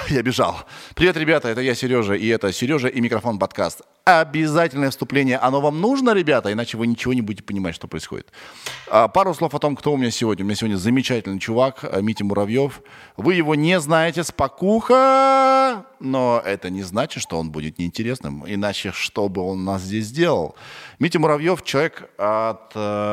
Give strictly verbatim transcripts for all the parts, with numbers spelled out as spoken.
Я бежал. Привет, ребята, это я, Сережа, и это Сережа и микрофон подкаст. Обязательное вступление. Оно вам нужно, ребята, иначе вы ничего не будете понимать, что происходит. А, пару слов о том, кто у меня сегодня. У меня сегодня замечательный чувак, Митя Муравьев. Вы его не знаете, спокуха, но это не значит, что он будет неинтересным. Иначе что бы он у нас здесь сделал? Митя Муравьев — человек от,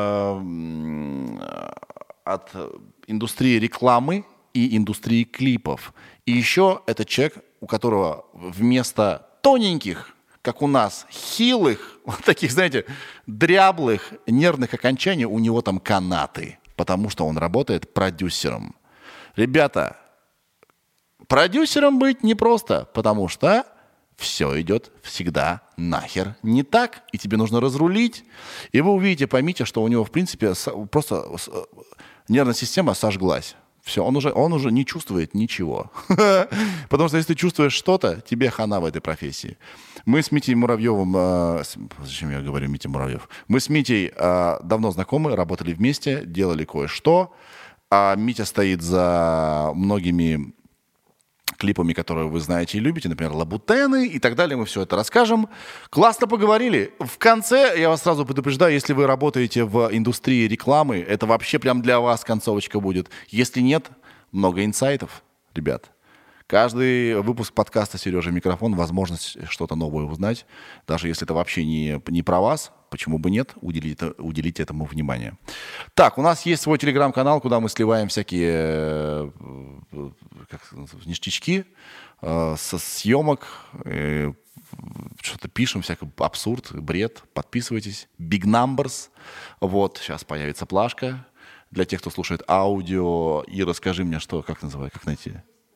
э, от индустрии рекламы и индустрии клипов. И еще это человек, у которого вместо тоненьких, как у нас, хилых, вот таких, знаете, дряблых нервных окончаний, у него там канаты, потому что он работает продюсером. Ребята, продюсером быть непросто, потому что все идет всегда нахер не так, и тебе нужно разрулить. И вы увидите, поймите, что у него, в принципе, просто нервная система сожглась. Все, он уже, он уже не чувствует ничего. Потому что если ты чувствуешь что-то, тебе хана в этой профессии. Мы с Митей Муравьевым... Э, с, зачем я говорю Митя Муравьев? Мы с Митей э, давно знакомы, работали вместе, делали кое-что. А Митя стоит за многими клипами, которые вы знаете и любите, например, «Лабутены» и так далее. Мы все это расскажем. Классно поговорили. В конце, я вас сразу предупреждаю, если вы работаете в индустрии рекламы, это вообще прям для вас концовочка будет. Если нет, много инсайтов, ребят. Каждый выпуск подкаста «Сережа Микрофон» — возможность что-то новое узнать. Даже если это вообще не, не про вас, почему бы нет, уделите, уделите этому внимание. Так, у нас есть свой телеграм-канал, куда мы сливаем всякие как, ништячки э, со съемок, э, что-то пишем, всякий абсурд, бред. Подписывайтесь. Big Numbers. Вот, сейчас появится плашка для тех, кто слушает аудио. И расскажи мне, что, как называется, как найти?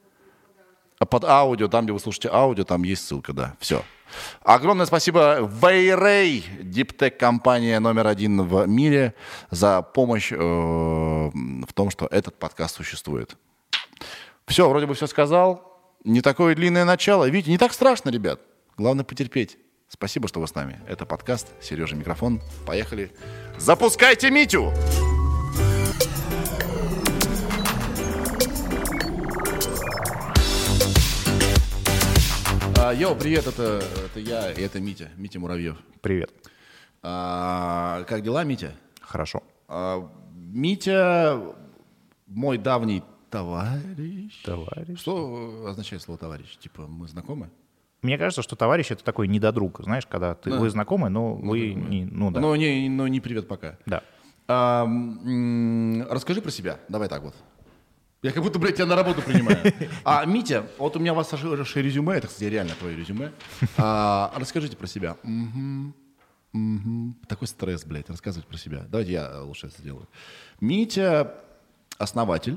Под аудио, там, где вы слушаете аудио, там есть ссылка, да. Все. Огромное спасибо Вейрей, диптек-компания номер один в мире, за помощь э, в том, что этот подкаст существует. Все, вроде бы все сказал. Не такое длинное начало. Видите, не так страшно, ребят. Главное потерпеть. Спасибо, что вы с нами. Это подкаст «Сережа Микрофон». Поехали. Запускайте Митю! Йоу, привет, это, это я, и это Митя, Митя Муравьев. Привет. А, как дела, Митя? Хорошо. А, Митя мой давний товарищ. Товарищ. Что означает слово «товарищ»? Типа мы знакомы? Мне кажется, что товарищ — это такой недодруг, знаешь, когда ты, да. вы знакомы, но ну, вы не... Ну, да. но, не, но не привет пока. Да. А, м- расскажи про себя, давай так вот. Я как будто, блядь, тебя на работу принимаю. А, Митя, вот у меня у вас ваше резюме, это, кстати, реально твое резюме. А, расскажите про себя. Угу, угу. Такой стресс, блядь, рассказывать про себя. Давайте я лучше это сделаю. Митя — основатель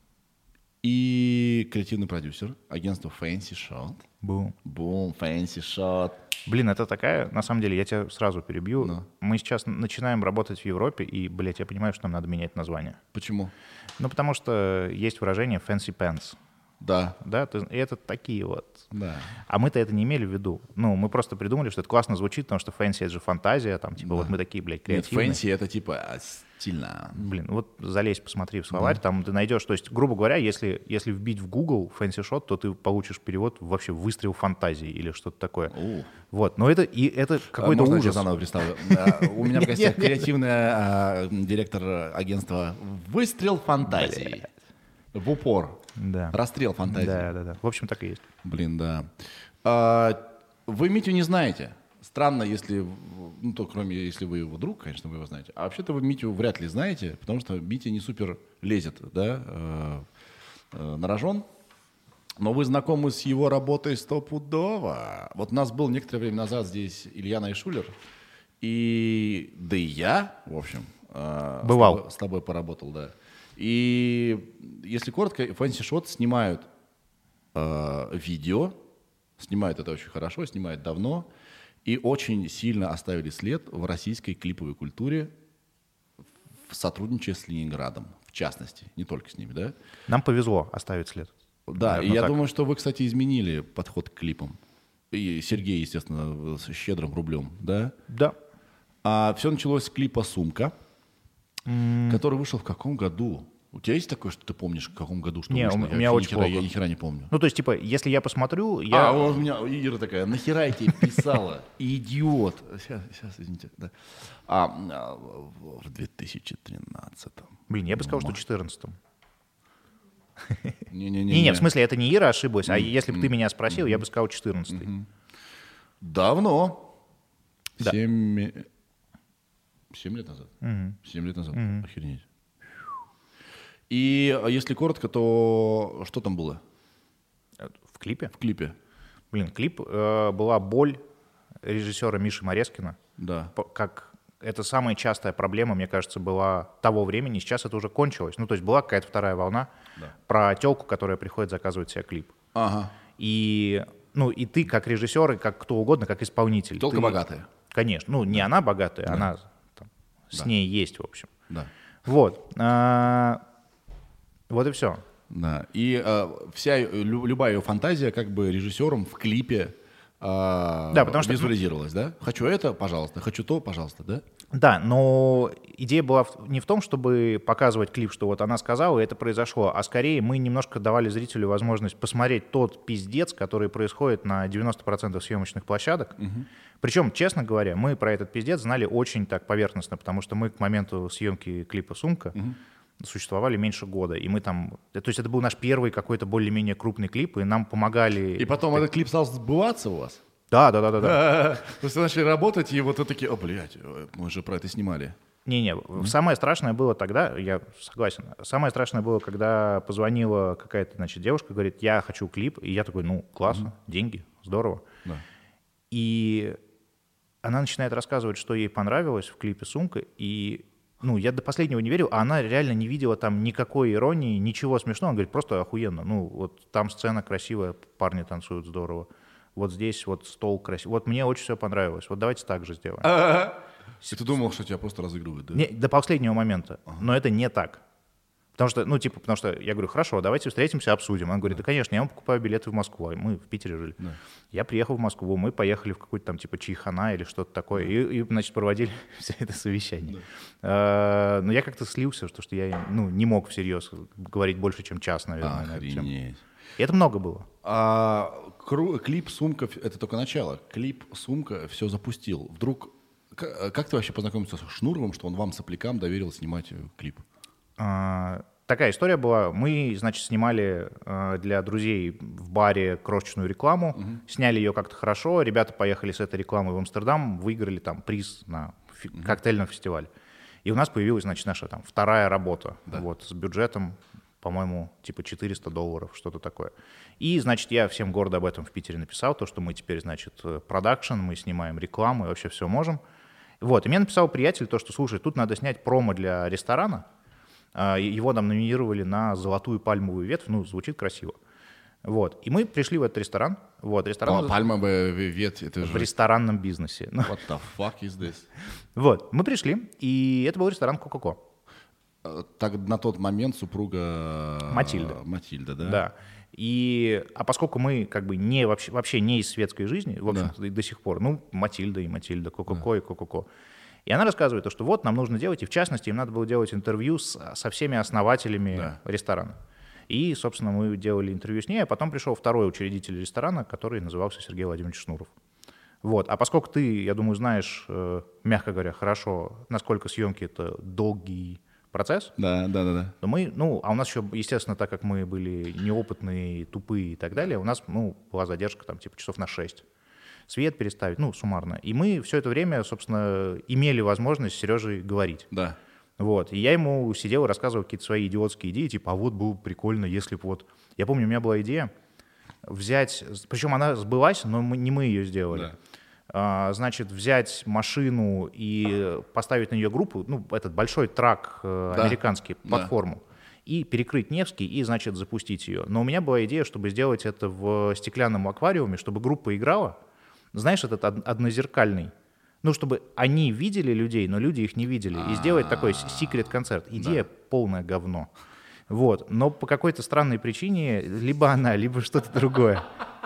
и креативный продюсер агентства Fancy Shot. Бум. Бум, Fancy Shot. Блин, это такая, на самом деле, я тебя сразу перебью. No. Мы сейчас начинаем работать в Европе, и, блядь, я понимаю, что нам надо менять название. Почему? Ну, потому что есть выражение fancy pants. Да. Да, ты, и это такие вот. Да. А мы-то это не имели в виду. Ну, мы просто придумали, что это классно звучит, потому что fancy — это же фантазия, там, типа, да. вот мы такие, блядь, креативные. Нет, fancy — это типа стильно. Блин, вот залезь, посмотри в словарь, да. там ты найдешь, то есть, грубо говоря, если, если вбить в Google fancy shot, то ты получишь перевод вообще «выстрел фантазии» или что-то такое. У. Вот, но это, и это какой-то Можно ужас. я заново представлю? У меня в гостях креативный директор агентства «Выстрел фантазии». В упор. Да. Расстрел фантазии. Да, да, да. В общем, так и есть. Блин, да. А, вы Митю не знаете. Странно, если, ну, то кроме, если вы его друг, конечно, вы его знаете. А вообще-то вы Митю вряд ли знаете, потому что Митя не супер лезет, да, э, э, на рожон. Но вы знакомы с его работой стопудово. Вот у нас был некоторое время назад здесь Илья Найшулер, и да и я, в общем, э, бывал. С тобой, с тобой поработал, да. И если коротко, Fancy Shot снимают э, видео, снимают это очень хорошо, снимают давно, и очень сильно оставили след в российской клиповой культуре, в сотрудничестве с Ленинградом, в частности, не только с ними, да? Нам повезло оставить след. Да, наверное, и я так. думаю, что вы, кстати, изменили подход к клипам. И Сергей, естественно, с щедрым рублем, да? Да. А все началось с клипа «Сумка», mm. который вышел в каком году? У тебя есть такое, что ты помнишь, в каком году что Не, вышло? у Я меня вообще очень ни хера- плохо. Я ни хера не помню. Ну, то есть, типа, если я посмотрю, я... А, у меня Ира такая, нахера я тебе писала? Идиот. Сейчас, сейчас, извините. Да. А, а, в в две тысячи тринадцатом. Блин, я бы сказал, что в четырнадцатом. Не-не-не. Не-не, в смысле, это не Ира ошиблась, а если бы ты меня спросил, я бы сказал четырнадцатый. Давно. Да. Семь... Семь лет назад? Семь лет назад. Охренеть. И если коротко, то что там было В клипе? в клипе? Блин, клип э, была боль режиссера Миши Морескина. Да. П- Как это самая частая проблема, мне кажется, была того времени. Сейчас это уже кончилось. Ну, то есть была какая-то вторая волна Да. про телку, которая приходит заказывать себе клип. Ага. И, ну, и ты как режиссер, и как кто угодно, как исполнитель. Телка ты- богатая. Конечно. Ну, не она богатая, она там, с Да. ней есть, в общем. Да. Вот. А, Вот и все. Да. И э, вся э, лю- любая ее фантазия как бы режиссером в клипе э, Да, потому что- визуализировалась, да? Хочу это, пожалуйста. Хочу то, пожалуйста, да? Да, но идея была в- не в том, чтобы показывать клип, что вот она сказала, и это произошло, а скорее мы немножко давали зрителю возможность посмотреть тот пиздец, который происходит на девяносто процентов съемочных площадок. Причем, честно говоря, мы про этот пиздец знали очень так поверхностно, потому что мы к моменту съемки клипа «Сумка» существовали меньше года, и мы там... То есть это был наш первый какой-то более-менее крупный клип, и нам помогали... И потом этот клип стал сбываться у вас? Да, да, да, да, да. То есть вы начали работать, и вот вы такие, о, блядь, мы же про это снимали. Не-не, самое страшное было тогда, я согласен, самое страшное было, когда позвонила какая-то, значит, девушка, говорит, я хочу клип, и я такой, ну, классно, деньги, здорово. Да. И она начинает рассказывать, что ей понравилось в клипе «Сумка», и, ну, я до последнего не верил, а она реально не видела там никакой иронии, ничего смешного, она говорит, просто охуенно, ну, вот там сцена красивая, парни танцуют здорово, вот здесь вот стол красивый, вот мне очень все понравилось, вот давайте так же сделаем. И ты думал, что тебя просто разыгрывают, да? Не, до последнего момента. Но это не так. Потому что, ну, типа, потому что я говорю, хорошо, давайте встретимся, обсудим. Он говорит, да, конечно, я вам покупаю билеты в Москву. А мы в Питере жили. Да. Я приехал в Москву, мы поехали в какую-то там, типа, Чайхана или что-то такое. И, и, значит, проводили все это совещание. А, но я как-то слился, что, что я, ну, не мог всерьез говорить больше, чем час, наверное. на эту тему. Охренеть. И это много было. А кру- клип «Сумка» — это только начало. Клип «Сумка» все запустил. Вдруг... К- Как ты вообще познакомился с Шнуровым, что он вам, соплякам, доверил снимать э, клип? А, такая история была. Мы, значит, снимали а, для друзей в баре крошечную рекламу, Мгм. сняли ее как-то хорошо. Ребята поехали с этой рекламой в Амстердам, выиграли там приз на фи- коктейльном фестивале. И у нас появилась, значит, наша там вторая работа, Да. вот, с бюджетом, по-моему, типа четыреста долларов, что-то такое. И, значит, я всем гордо об этом в Питере написал, то, что мы теперь, значит, продакшн, мы снимаем рекламу и вообще все можем. Вот, и мне написал приятель то, что, слушай, тут надо снять промо для ресторана. А, и его там номинировали на золотую пальмовую ветвь, ну, звучит красиво. Вот, и мы пришли в этот ресторан. Вот, ресторан Пал- Пальмовая ветвь, это в же... ресторанном бизнесе. Ну, What the fuck is this? вот, мы пришли, и это был ресторан «Кока-Ко». Э, Так на тот момент супруга... Матильда. Матильда, да? Да. И, а поскольку мы как бы не, вообще, вообще не из светской жизни, в общем-то, и до сих пор, ну, Матильда и Матильда, Кока-Ко и Кока-Ко. И она рассказывает, то, что вот нам нужно делать, и в частности им надо было делать интервью с, со всеми основателями Да. ресторана. И, собственно, мы делали интервью с ней, а потом пришел второй учредитель ресторана, который назывался Сергей Владимирович Шнуров. Вот. А поскольку ты, я думаю, знаешь, э, мягко говоря, хорошо, насколько съемки — это долгий процесс, Да, да, да, да. то мы, ну, а у нас еще, естественно, так как мы были неопытные, тупые и так далее, у нас, ну, была задержка там типа часов на шесть. Свет переставить, ну, суммарно. И мы все это время, собственно, имели возможность с Сережей говорить. Да. Вот. И я ему сидел и рассказывал какие-то свои идиотские идеи, типа, а вот было бы прикольно, если бы вот... Я помню, у меня была идея взять... Причем она сбылась, но мы, не мы ее сделали. Да. А, значит, взять машину и поставить на нее группу, ну, этот большой трак э, Да. американский, Да. платформу, и перекрыть Невский, и, значит, запустить ее. Но у меня была идея, чтобы сделать это в стеклянном аквариуме, чтобы группа играла. Знаешь, этот од- однозеркальный. Ну, чтобы они видели людей, но люди их не видели. И сделать такой секрет-концерт. Идея полное говно. Вот. Но по какой-то странной причине либо она, либо что-то другое.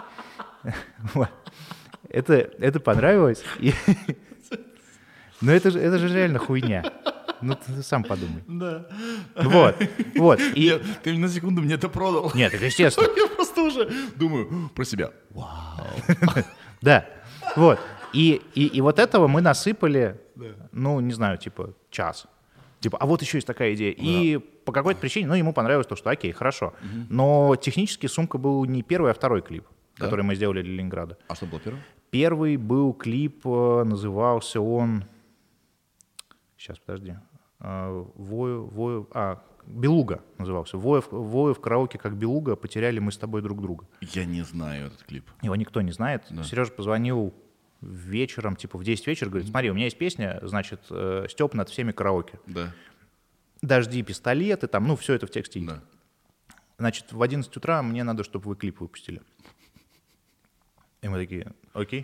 Вот. Это, это понравилось. И- Но это же, это же реально хуйня. Ну, ты сам подумай. Да. Вот, вот. И... Нет, ты на секунду мне это продал. Нет, это естественно. Я просто уже думаю про себя. Вау. Да, вот. И, и, и вот этого мы насыпали, ну, не знаю, типа час. Типа, а вот еще есть такая идея. Да. И по какой-то причине, ну, ему понравилось то, что окей, хорошо. Угу. Но технически «Сумка» был не первый, а второй клип, да? который мы сделали для Ленинграда. А что было первый? Первый был клип, назывался он... Сейчас, подожди. Вою, вою... А, «Белуга» назывался. Вою, вою в караоке как белуга, потеряли мы с тобой друг друга. Я не знаю этот клип. Его никто не знает. Да. Сережа позвонил вечером, типа в десять вечера, говорит, смотри, у меня есть песня, значит, э, Степ над всеми караоке. Да. Дожди, пистолеты, там, ну, все это в тексте есть. Да. Значит, в одиннадцать утра мне надо, чтобы вы клип выпустили. И мы такие, окей.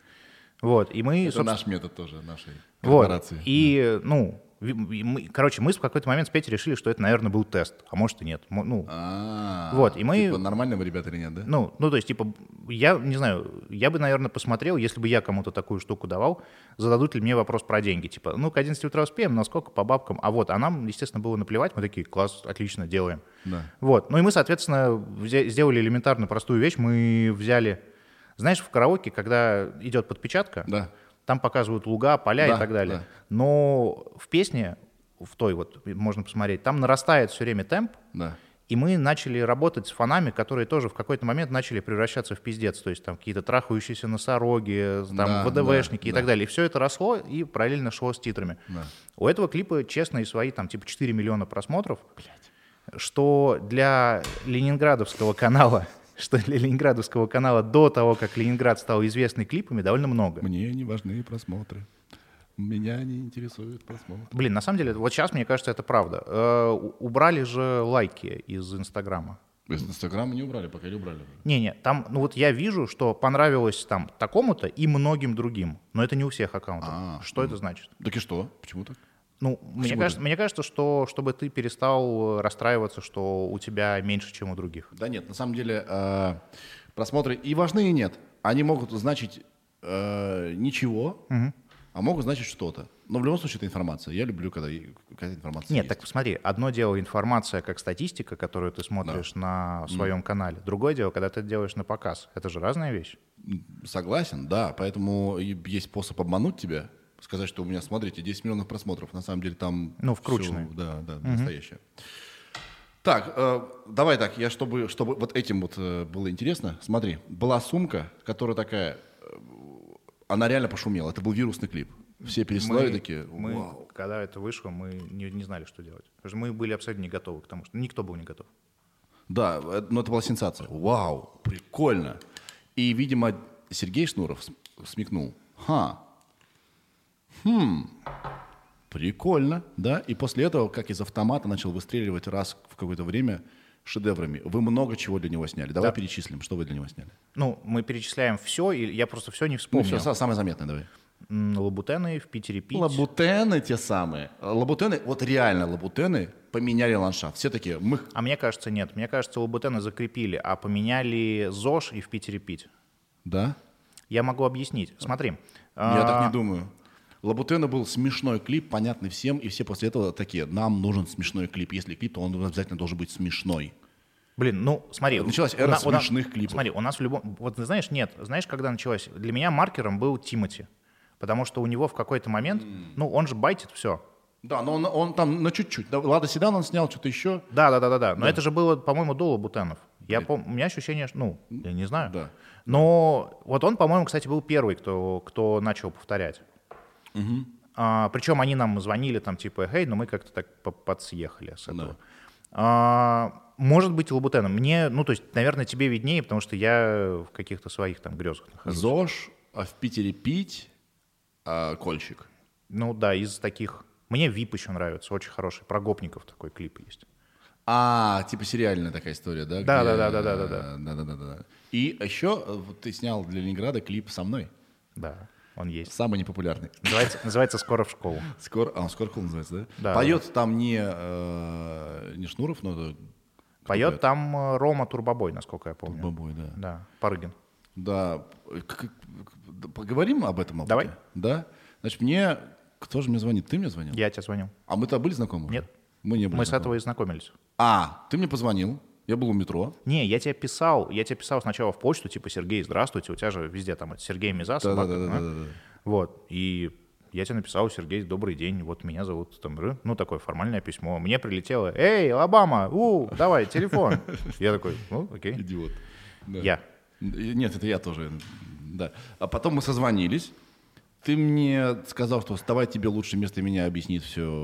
Вот, и мы, это собственно... наш метод тоже, нашей корпорации. Вот, и, да. ну... Мы, короче, мы в какой-то момент с Петей решили, что это, наверное, был тест, а может и нет. Ну, А-а-а, вот, и мы... Типа нормальные ребята или нет, да? Ну, ну, то есть, типа, я не знаю, я бы, наверное, посмотрел, если бы я кому-то такую штуку давал, зададут ли мне вопрос про деньги. Типа, ну, к одиннадцати утра успеем, но сколько по бабкам? А вот, а нам, естественно, было наплевать, мы такие, класс, отлично, делаем. Да. Вот, ну и мы, соответственно, сделали элементарно простую вещь, мы взяли, знаешь, в караоке, когда идет подпечатка, да. там показывают луга, поля да, и так далее. Да. Но в песне, в той вот, можно посмотреть, там нарастает все время темп, да. и мы начали работать с фонами, которые тоже в какой-то момент начали превращаться в пиздец, то есть там какие-то трахающиеся носороги, там да, ВДВшники да, и да. так далее. И все это росло и параллельно шло с титрами. Да. У этого клипа, честно, и свои там типа четыре миллиона просмотров, блядь, что для ленинградовского канала... что для ленинградовского канала до того, как Ленинград стал известный клипами, довольно много. Мне не важны просмотры. Меня не интересует просмотр. Блин, на самом деле, вот сейчас, мне кажется, это правда. Э, убрали же лайки из Инстаграма. Из Инстаграма не убрали, пока не убрали. Не-не, там, ну вот я вижу, что понравилось там такому-то и многим другим, но это не у всех аккаунтов. А, что ну, это значит? Так и что? Почему так? Ну, мне кажется, мне кажется, что чтобы ты перестал расстраиваться, что у тебя меньше, чем у других. Да нет, на самом деле э, просмотры и важны, и нет. Они могут значить э, ничего, угу. а могут значить что-то. Но в любом случае это информация. Я люблю, когда какая-то информация Нет, есть. так посмотри, одно дело информация как статистика, которую ты смотришь да. на своем mm. канале. Другое дело, когда ты это делаешь на показ. Это же разная вещь. Согласен, да. Поэтому есть способ обмануть тебя. Сказать, что у меня, смотрите, десять миллионов просмотров. На самом деле там ну, вкрученные. Все, да, да, угу. настоящее. Так, э, давай так, я чтобы, чтобы вот этим вот э, было интересно. Смотри, была сумка, которая такая, э, она реально пошумела. Это был вирусный клип. Все переслали такие, мы, вау. Когда это вышло, мы не, не знали, что делать. Потому что мы были абсолютно не готовы к тому, что никто был не готов. Да, но это была сенсация. Вау, прикольно. И, видимо, Сергей Шнуров смекнул. Ха, хм, прикольно, да? И после этого, как из автомата, начал выстреливать раз в какое-то время шедеврами. Вы много чего для него сняли. Давай да. перечислим, что вы для него сняли. Ну, мы перечисляем все, и я просто все не вспомнил. Ну, все, самое заметное давай. Лабутены в Питере пить. Лабутены те самые. Лабутены, вот реально лабутены поменяли ландшафт. Все такие, мы... А мне кажется, нет. Мне кажется, лабутены закрепили, а поменяли ЗОЖ и в Питере пить. Да? Я могу объяснить. Смотри. Я а... так не думаю. Лабутены был смешной клип, понятный всем, и все после этого такие, нам нужен смешной клип. Если клип, то он обязательно должен быть смешной. Блин, ну смотри. Началась эра на, смешных нас, клипов. Смотри, у нас в любом... Вот знаешь, нет. Знаешь, когда началась? Для меня маркером был Тимати. Потому что у него в какой-то момент, mm. ну, он же байтит все. Да, но он, он там на чуть-чуть. Лада Седан он снял что-то еще. Да, да, да, да, да. Но да. это же было, по-моему, до Лабутенов. Я пом... У меня ощущение, ну, я не знаю. Да. Но вот он, по-моему, кстати, был первый, кто, кто начал повторять. Угу. А, причем они нам звонили там типа, хей, но мы как-то так подсъехали с этого. Да. А, может быть, Лабутеном. Мне, ну, то есть, наверное, тебе виднее, потому что я в каких-то своих там грезах нахожусь. ЗОЖ, а в Питере пить... А, Кольчик. Ну да, из таких... Мне ВИП еще нравится, очень хороший. Про гопников такой клип есть. А, типа сериальная такая история, да? Да, да, да, да, да, да, да. Да, да, да, да. И еще вот ты снял для Ленинграда клип со мной. Да, он есть. Самый непопулярный. Называется, называется «Скоро в школу». Скоро, а, он «Скоро в школу» называется, да? Да. Поет да. там не, э, не Шнуров, но это... Поет поет? Там Рома Турбобой, насколько я помню. Турбобой, да. Да, Парыгин. Да. Поговорим об этом? Давай. Да? Значит, мне Кто же мне звонит? Ты мне звонил? Я тебе звонил. А мы-то были знакомы уже? Нет. Мы не были Мы с знакомы. этого и знакомились. А, ты мне позвонил, я был у метро. Не, я тебе писал, я тебе писал сначала в почту, типа, Сергей, здравствуйте, у тебя же везде там это Сергей Миза, собака. Да-да-да. Вот, и я тебе написал: Сергей, добрый день, вот меня зовут там, Ры. Ну, такое формальное письмо. Мне прилетело: эй, Обама, у, давай, телефон. Я такой: ну, окей. Идиот. Да. Я. Нет, это я тоже. Да. А потом мы созвонились. Ты мне сказал, что давай тебе лучше вместо меня объяснит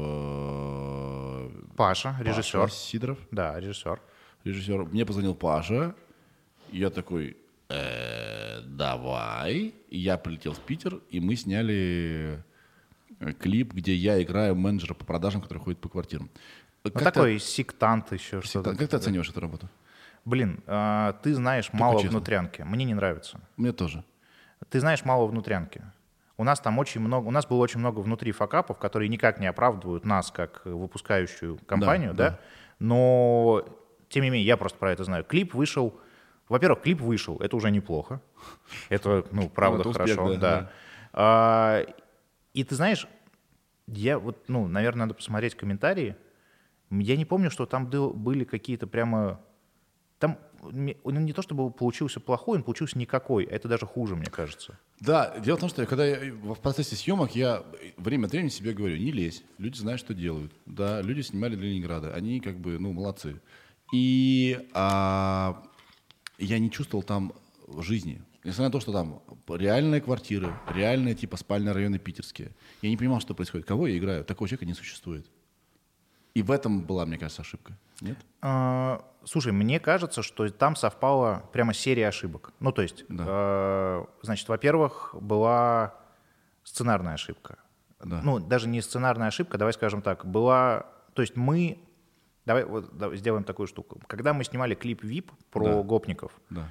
все Паша, режиссер. Паша Сидоров. Да, режиссер. Режиссер. Мне позвонил Паша. И я такой: «Э, давай. И я прилетел в Питер, и мы сняли клип, где я играю менеджера по продажам, который ходит по квартирам. Ну, Как такой ты, сектант еще. сектант, как ты оцениваешь эту работу? Блин, а, ты знаешь мало честно. внутрянки. Мне не нравится. Мне тоже. Ты знаешь мало внутрянки. У нас там очень много, у нас было очень много внутри факапов, которые никак не оправдывают нас как выпускающую компанию, да, да. но тем не менее я просто про это знаю. Клип вышел, во-первых, клип вышел, это уже неплохо, это, ну, правда, Ну, это успех, хорошо, да, да. да. А, и ты знаешь, я вот, ну, наверное, надо посмотреть комментарии. Я не помню, что там был- были какие-то прямо... Там ме- он не то чтобы получился плохой, он получился никакой. Это даже хуже, мне кажется. Да, дело в том, что когда я в процессе съемок, я время от времени себе говорю: не лезь, люди знают, что делают. Да, люди снимали для Ленинграда, они как бы, ну, молодцы. И а, я не чувствовал там жизни. Несмотря на то, что там реальные квартиры, реальные типа спальные районы питерские. Я не понимал, что происходит. Кого я играю? Такого человека не существует. И в этом была, мне кажется, ошибка. Нет? А, слушай, мне кажется, что там совпала прямо серия ошибок. Ну, то есть, Да. э, значит, во-первых, была сценарная ошибка. Да. Ну, даже не сценарная ошибка, давай скажем так, была... То есть мы... Давай вот давай сделаем такую штуку. Когда мы снимали клип «ви ай пи» про Да. гопников, Да.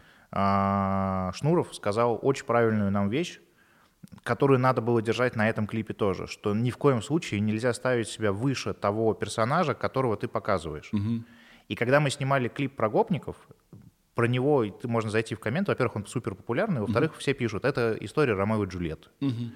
а, Шнуров сказал очень правильную нам вещь, которую надо было держать на этом клипе тоже, что ни в коем случае нельзя ставить себя выше того персонажа, которого ты показываешь. Угу. И когда мы снимали клип про гопников, про него ты можно зайти в коммент. Во-первых, он супер популярный, во-вторых, все пишут: это история Ромео и Джульетты. Угу.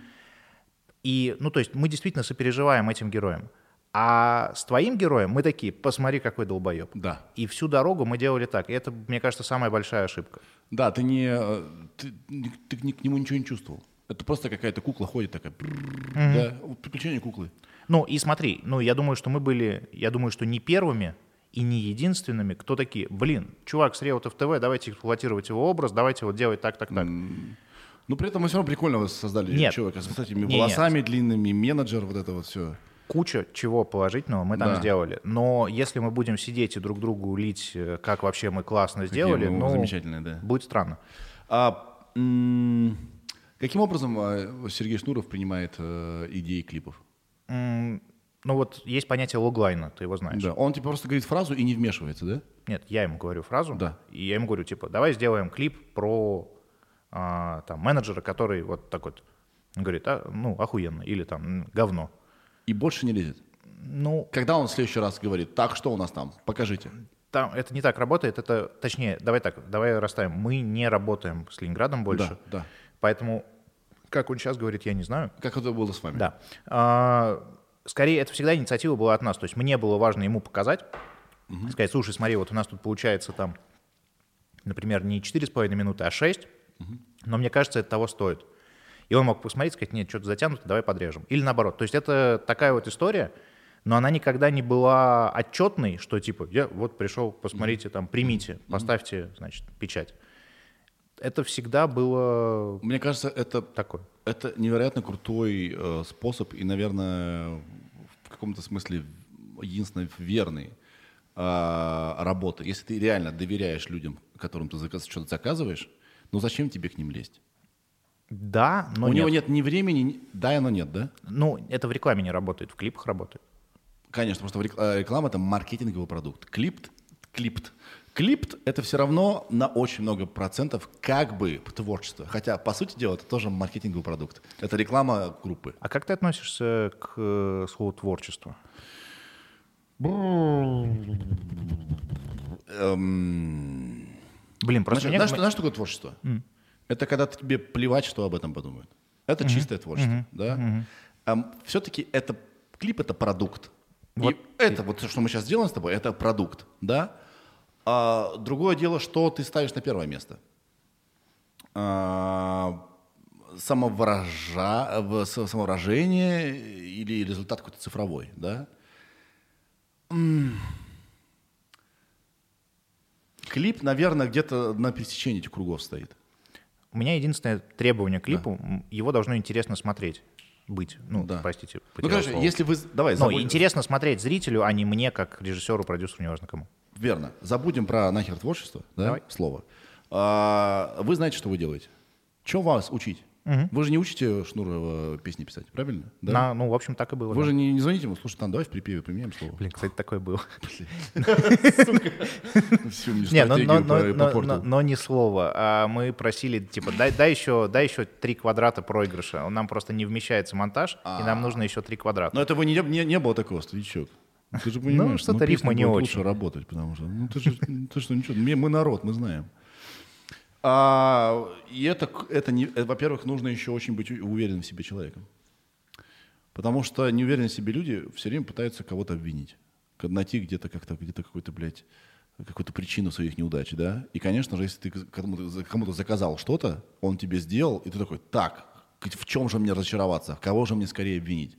И, ну, то есть мы действительно сопереживаем этим героям. А с твоим героем мы такие: посмотри, какой долбоеб. Да. И всю дорогу мы делали так. И это, мне кажется, самая большая ошибка. Да, ты не, э, ты, не- ты ни- к нему ничего не чувствовал. Это просто какая-то кукла ходит такая. Да, вот приключения куклы. Ну, и смотри, ну, я думаю, что мы были, я думаю, что не первыми и не единственными, кто такие: блин, чувак с Реутов ТВ, давайте эксплуатировать его образ, давайте вот делать так, так, так. Ну, при этом мы все равно прикольно создали Нет. человека с этими Не, волосами длинными, менеджер, вот это вот все. Куча чего положительного мы там Да. сделали. Но если мы будем сидеть и друг другу лить, э, как вообще мы классно сделали, мы ну, замечательные, да. будет странно. А, м, каким образом э, Сергей Шнуров принимает э, идеи клипов? М, Ну вот есть понятие логлайна, ты его знаешь. Да. Он типа просто говорит фразу и не вмешивается, да? Нет, я ему говорю фразу, Да. и я ему говорю, типа, давай сделаем клип про а, там, менеджера, который вот так вот говорит: а, ну, охуенно, или там м, говно. И больше не лезет. Ну, Когда он в следующий раз говорит: так, что у нас там? Покажите. там это не так работает, это, точнее, давай так, давай расставим, мы не работаем с Ленинградом больше, Да, да. поэтому, как он сейчас говорит, я не знаю. Как это было с вами? Да. А, скорее, это всегда инициатива была от нас. То есть мне было важно ему показать, сказать: слушай, смотри, вот у нас тут получается там, например, не четыре с половиной минуты, а шесть, но мне кажется, это того стоит. И он мог посмотреть, сказать: нет, что-то затянуто, давай подрежем. Или наоборот. То есть это такая вот история, но она никогда не была отчетной, что типа: я вот пришел, посмотрите, там, примите, поставьте, значит, печать. Это всегда было Мне кажется, это, такое. это невероятно крутой э, способ и, наверное, в каком-то смысле единственно верный э, работы. Если ты реально доверяешь людям, которым ты заказ, что-то заказываешь, ну зачем тебе к ним лезть? Да, но У нет. него нет ни времени, ни... да, оно нет, да? Ну, это в рекламе не работает, в клипах работает. Конечно, потому что рек- реклама — это маркетинговый продукт. Клип, клип, клип — это все равно на очень много процентов как бы творчество. Хотя, по сути дела, это тоже маркетинговый продукт. Это реклама группы. А как ты относишься к э, слову творчество? Эм, Блин, просто Знаешь, мне... знаешь, что, знаешь, что такое творчество? Это когда тебе плевать, что об этом подумают. Это чистое творчество. Да? А, все-таки это клип — это продукт. Вот. И это вот, что мы сейчас делаем с тобой, это продукт, да? А другое дело, что ты ставишь на первое место. А, самовыража... самовыражение или результат какой-то цифровой, да? М- Клип, наверное, где-то на пересечении этих кругов стоит. У меня единственное требование к клипу, да. его должно интересно смотреть. Быть. Ну, да. простите. Ну, конечно, слово. Если вы... Давай, Но забудь... интересно смотреть зрителю, а не мне, как режиссеру, продюсеру, неважно кому. Верно. Забудем про нахер творчество, да, Давай. слово. А, вы знаете, что вы делаете. Что вас учить? Угу. Вы же не учите Шнурова песни писать, правильно? Да? На, ну, в общем, так и было. Вы да. же не, не звоните ему, слушай, там, давай в припеве поменяем слово. Блин, кстати, такое было. Не, но не слово. А мы просили, типа, дай еще три квадрата проигрыша. Нам просто не вмещается монтаж, и нам нужно еще три квадрата. Но этого не было такого, старичок. Ты же понимаешь, ну, что-то рифма не очень. Лучше работать, потому что, ну, ты же, ты что, ничего, мы народ, мы знаем. А, и это, это, не, это, во-первых, нужно еще очень быть уверенным в себе человеком. Потому что неуверенные в себе люди все время пытаются кого-то обвинить. Найти где-то как-то, где-то какую-то, блядь, какую-то причину своих неудач, да? И, конечно же, если ты кому-то, кому-то заказал что-то, он тебе сделал, и ты такой, так, в чем же мне разочароваться, кого же мне скорее обвинить?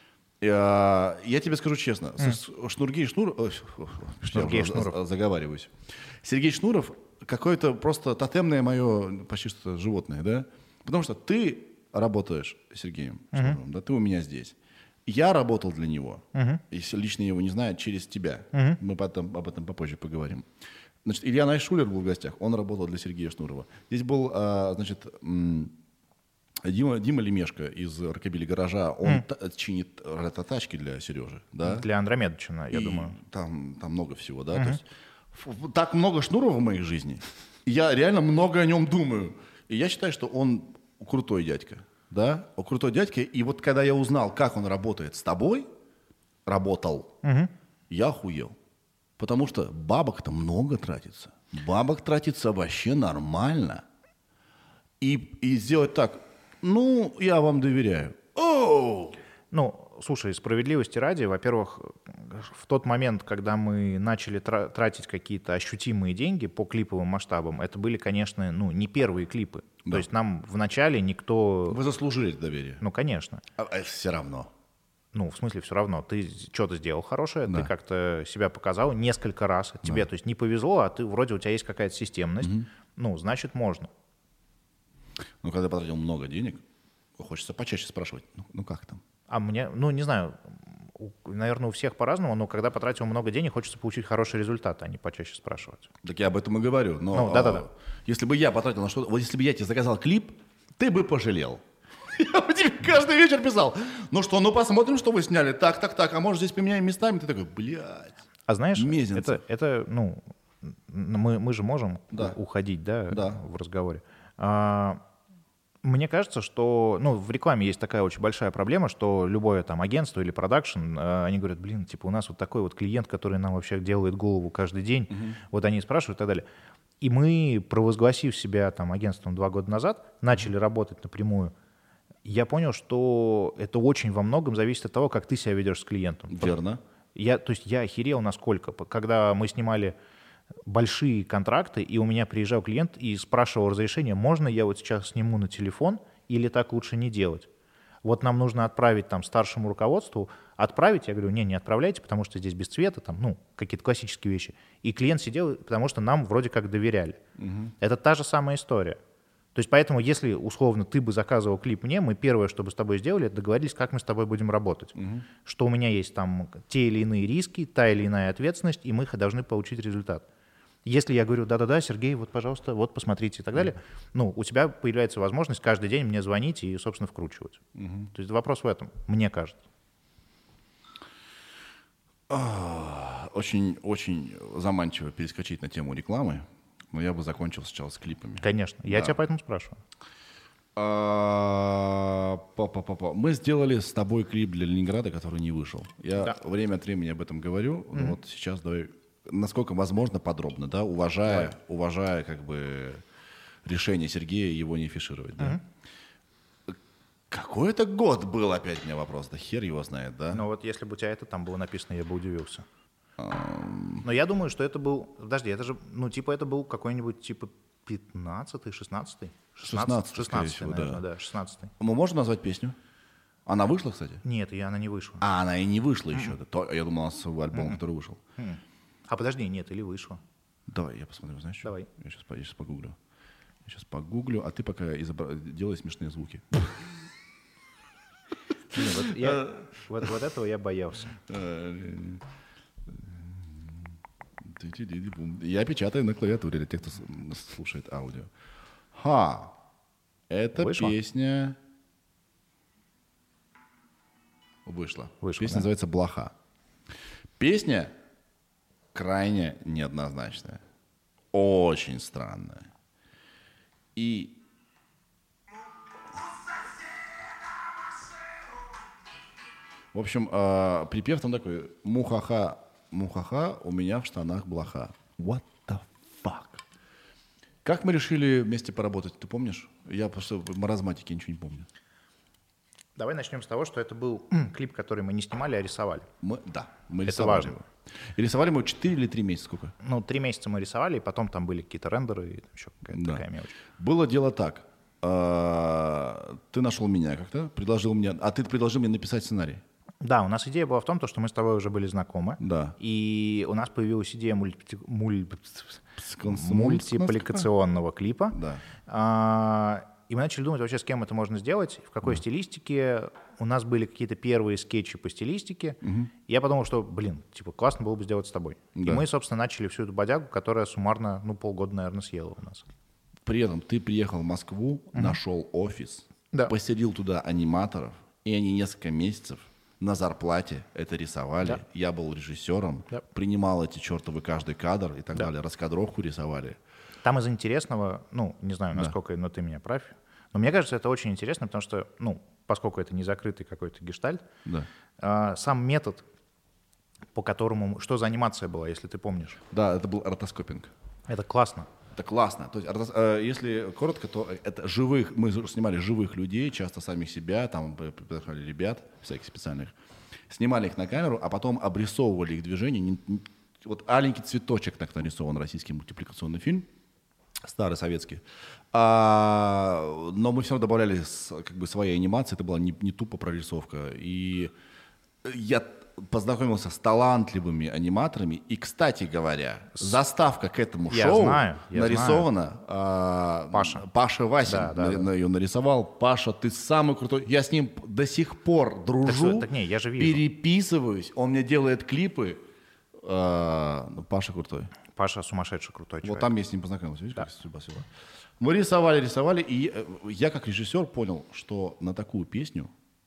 Я, я тебе скажу честно, mm. Шнургей Шнур... Шнургей Шнуров. Заговариваюсь. Сергей Шнуров какое-то просто тотемное мое почти что животное, да? Потому что ты работаешь с Сергеем uh-huh. Шнуровым, да, ты у меня здесь. Я работал для него, uh-huh. если лично его не знаю, через тебя. Uh-huh. Мы потом об этом попозже поговорим. Значит, Илья Найшулер был в гостях, он работал для Сергея Шнурова. Здесь был, а, значит, м- Дима, Дима Лемешко из «Рокобили гаража», он mm. та- чинит ретро-тачки для Сережи. Да? Для Андромедовича, я и думаю. Там, там много всего, да. Uh-huh. То есть, ф- так много Шнурова в моей жизни. Я реально много о нем думаю. И я считаю, что он крутой дядька. Да? Он крутой дядька. И вот когда я узнал, как он работает с тобой, работал, uh-huh. я охуел. Потому что бабок-то много тратится. Бабок тратится вообще нормально. И, и сделать так... Ну, я вам доверяю. Оу! Ну, слушай, справедливости ради, во-первых, в тот момент, когда мы начали тра- тратить какие-то ощутимые деньги по клиповым масштабам, это были, конечно, ну, не первые клипы. Да. То есть нам вначале никто... Вы заслужили доверие. Ну, конечно. А, а все равно. Ну, в смысле, все равно. Ты что-то сделал хорошее, да. Ты как-то себя показал несколько раз. Тебе, да. То есть, не повезло, а ты вроде у тебя есть какая-то системность. Угу. Ну, значит, можно. Ну, когда потратил много денег, хочется почаще спрашивать, ну, ну как там? А мне, ну, не знаю, у, наверное, у всех по-разному, но когда потратил много денег, хочется получить хороший результат, а не почаще спрашивать. Так я об этом и говорю. Но ну, да-да-да. Если бы я потратил на что-то, вот если бы я тебе заказал клип, ты бы пожалел. Я бы тебе каждый вечер писал. Ну что, ну посмотрим, что вы сняли. Так, так, так, а может здесь поменяем местами? Ты такой, блядь. А знаешь, это, это, ну, мы, мы же можем да. уходить, да, да. в разговоре. А, мне кажется, что, ну, в рекламе есть такая очень большая проблема, что любое там агентство или продакшн, они говорят, блин, типа у нас вот такой вот клиент, который нам вообще делает голову каждый день, угу. вот они спрашивают и так далее. И мы, провозгласив себя там агентством два года назад, начали работать напрямую. Я понял, что это очень во многом зависит от того, как ты себя ведешь с клиентом. Верно. Я, то есть я охерел насколько, когда мы снимали большие контракты, и у меня приезжал клиент и спрашивал разрешение, можно я вот сейчас сниму на телефон или так лучше не делать. Вот нам нужно отправить там старшему руководству, отправить, я говорю, не, не отправляйте, потому что здесь без цвета, там, ну, какие-то классические вещи. И клиент сидел, потому что нам вроде как доверяли. Угу. Это та же самая история. То есть поэтому, если, условно, ты бы заказывал клип мне, мы первое, что бы с тобой сделали, это договорились, как мы с тобой будем работать. Угу. Что у меня есть там те или иные риски, та или иная ответственность, и мы должны получить результат. Если я говорю, да-да-да, Сергей, вот, пожалуйста, вот, посмотрите и так далее, ну, у тебя появляется возможность каждый день мне звонить и, собственно, вкручивать. Угу. То есть вопрос в этом, мне кажется. Очень-очень заманчиво перескочить на тему рекламы, но я бы закончил сначала с клипами. Конечно, я да. тебя поэтому спрашиваю. Мы сделали с тобой клип для Ленинграда, который не вышел. Я да. время от времени об этом говорю, mm-hmm. но вот сейчас давай, насколько возможно, подробно, да, уважая, уважая как бы решение Сергея его не афишировать. Да? Mm-hmm. Какой это год был, опять у меня вопрос. Да хер его знает, да? Ну вот если бы у тебя это там было написано, я бы удивился. Но я думаю, что это был... Подожди, это же, ну, типа, это был какой-нибудь, типа, пятнадцатый, шестнадцатый? шестнадцатый, скорее всего, наверное, да. да, шестнадцатый. Мы можем назвать песню? Она вышла, кстати? Нет, и она не вышла. А, она и не вышла еще. То- Я думал, у нас альбом, который вышел. А подожди, нет, или вышла. Давай, я посмотрю, знаешь что? Давай. Я сейчас, я сейчас погуглю. Я сейчас погуглю, а ты пока изобра... делай смешные звуки. Не, вот, я, вот, вот этого я боялся. Я печатаю на клавиатуре для тех, кто с- слушает аудио. Ха, эта Вышла? песня вышла. Вышла, Песня да? называется «Блоха». Песня крайне неоднозначная, очень странная. И в общем, э, припев там такой: мухаха, мухаха, у меня в штанах блоха. What the fuck? Как мы решили вместе поработать, ты помнишь? Я просто в маразматике ничего не помню. Давай начнем с того, что это был клип, который мы не снимали, а рисовали. Мы, да, мы Это рисовали важно. его. И рисовали мы четыре или три месяца, сколько? Ну, три месяца мы рисовали, и потом там были какие-то рендеры и там еще какая-то Да. такая мелочь. Было дело так. А, ты нашел меня как-то, предложил мне, а ты предложил мне написать сценарий. Да, у нас идея была в том, то, что мы с тобой уже были знакомы. Да. И у нас появилась идея мульти... муль- Сконс- мультипликационного клипа. Да. А, И мы начали думать вообще, с кем это можно сделать, в какой стилистике. У нас были какие-то первые скетчи по стилистике. И я подумал, что, блин, типа, классно было бы сделать с тобой. Да. И мы, собственно, начали всю эту бодягу, которая суммарно, ну, полгода, наверное, съела у нас. При этом ты приехал в Москву, нашел офис, Да. поселил туда аниматоров, и они несколько месяцев на зарплате это рисовали. Да. Я был режиссером, Да. принимал эти чертовы каждый кадр и так Да. далее. Раскадровку рисовали. Там из интересного, ну, не знаю, насколько, но ты меня правь, но мне кажется, это очень интересно, потому что, ну, поскольку это не закрытый какой-то гештальт, Да. а, сам метод, по которому, что за анимация была, если ты помнишь, Да, это был ротоскопинг. это классно. Это классно. То есть, ротос- э, если коротко, то это живых, мы снимали живых людей, часто самих себя, там приглашали ребят всяких специальных, снимали их на камеру, а потом обрисовывали их движения. Не- не- Вот «Аленький цветочек» так нарисован, российский мультипликационный фильм, старый советский. А, но мы все равно добавляли с- как бы своей анимации, это была не, не тупо прорисовка. И я познакомился с талантливыми аниматорами. И, кстати говоря, заставка к этому Я шоу знаю, я нарисована. а, Паша. Паша Васин Да, да, на- да. на- ее нарисовал. Паша, ты самый крутой. Я с ним до сих пор дружу. что- так не, я же вижу. Переписываюсь. Он мне делает клипы. А, ну, Паша крутой. Паша сумасшедший крутой Вот человек. там я с ним познакомился, видишь, как судьба свела. Мы рисовали, рисовали, и э, я как режиссер понял, что на такую песню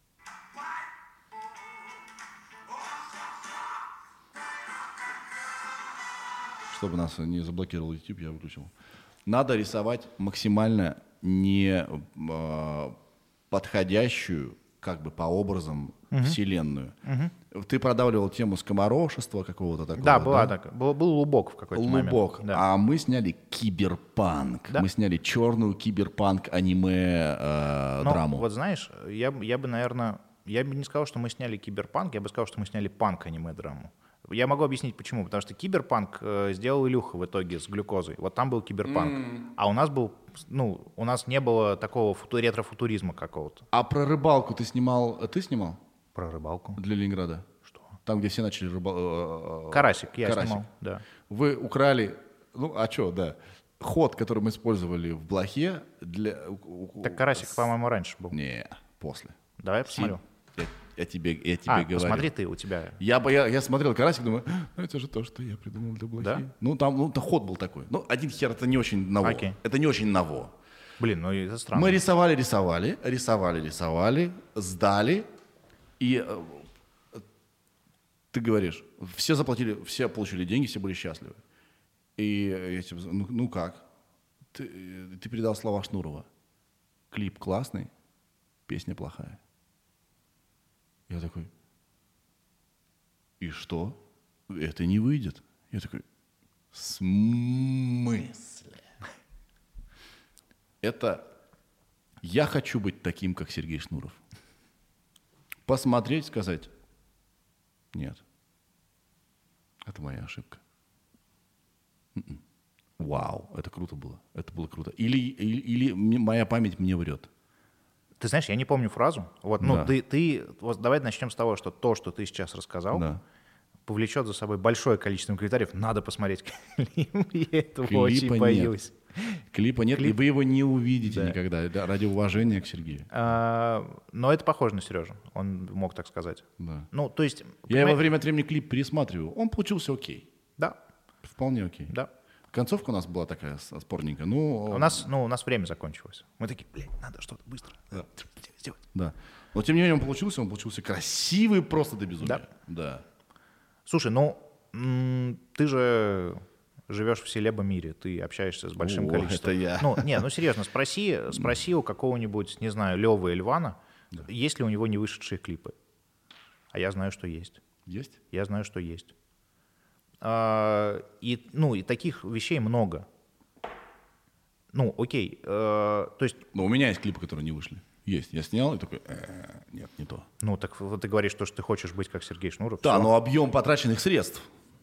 чтобы нас не заблокировал YouTube, я выключил. Надо рисовать максимально не э, подходящую как бы по образам вселенную. Ты продавливал тему скоморошества какого-то такого. Да, была так, был, был лубок в какой-то момент. Лубок. Да. А мы сняли киберпанк. Да. Мы сняли черную киберпанк аниме э, Но драму. вот знаешь, я, б- я бы, наверное, я бы не сказал, что мы сняли киберпанк, я бы сказал, что мы сняли панк-аниме-драму. Я могу объяснить, почему. Потому что киберпанк э, сделал Илюха в итоге с глюкозой. Вот там был киберпанк. А у нас был, ну, у нас не было такого футу- ретро-футуризма какого-то. А про рыбалку ты снимал? Ты снимал Про рыбалку. для Ленинграда? Что? Там, где все начали рыбал. Карасик я Карасик. снимал, да. Вы украли, ну а что, да, ход, который мы использовали в блохе для. у- у- Так Карасик, по-моему, раньше был. Не, после. Давай я посмотрю. Я, я тебе, я тебе А, говорю. посмотри ты, у тебя... Я, бы- я, я смотрел Карасик, думаю, ну это же то, что я придумал для блохи. Да? Ну там, ну, это ход был такой. Ну, один хер, это не очень ново. Окей. Это не очень ново. Блин, ну это странно. Мы рисовали, рисовали, рисовали, рисовали, сдали, и э, ты говоришь, все заплатили, все получили деньги, все были счастливы. И я тебе, ну, ну как? Ты, э, ты передал слова Шнурова. Клип классный, песня плохая. Я такой, и что? Это не выйдет. Я такой, в смысле? Это Я хочу быть таким, как Сергей Шнуров. Посмотреть, сказать, нет, это моя ошибка. М-м. Вау, это круто было, это было круто. Или, или, или моя память мне врет. Ты знаешь, я не помню фразу. Вот, ну, Да. ты, ты, вот давай начнем с того, что то, что ты сейчас рассказал, Да. повлечет за собой большое количество комментариев. Надо посмотреть клип. Я этого Клипа очень нет. боюсь. Клипа нет, Клип- и вы его не увидите Да. никогда, это ради уважения к Сергею. А, но это похоже на Сережу. Он мог так сказать. Да. Ну, то есть... Я его понимаешь- время от времени клип пересматриваю, он получился окей, Да, вполне окей. да. Концовка у нас была такая с- спорненькая, ну... У нас, ну, у нас время закончилось. Мы такие, блин, надо что-то быстро Да. сделать. Да. Но тем не менее он получился, он получился красивый просто до безумия. Да. Да. Слушай, ну, м, ты же живешь в селебо-мире, ты общаешься с большим О, количеством... это я. Ну, не, ну серьезно, спроси, спроси у какого-нибудь, не знаю, Левы или Львана, есть ли у него не вышедшие клипы. А я знаю, что есть. Есть? Я знаю, что есть. А, и, ну, и таких вещей много. Ну, окей. э, то есть, Но у меня есть клипы, которые не вышли. Есть. Я снял и такой, «Э, нет, не то. ну, так вот ты говоришь, то, что ты хочешь быть как Сергей Шнуров. Да, всё. но объем потраченных средств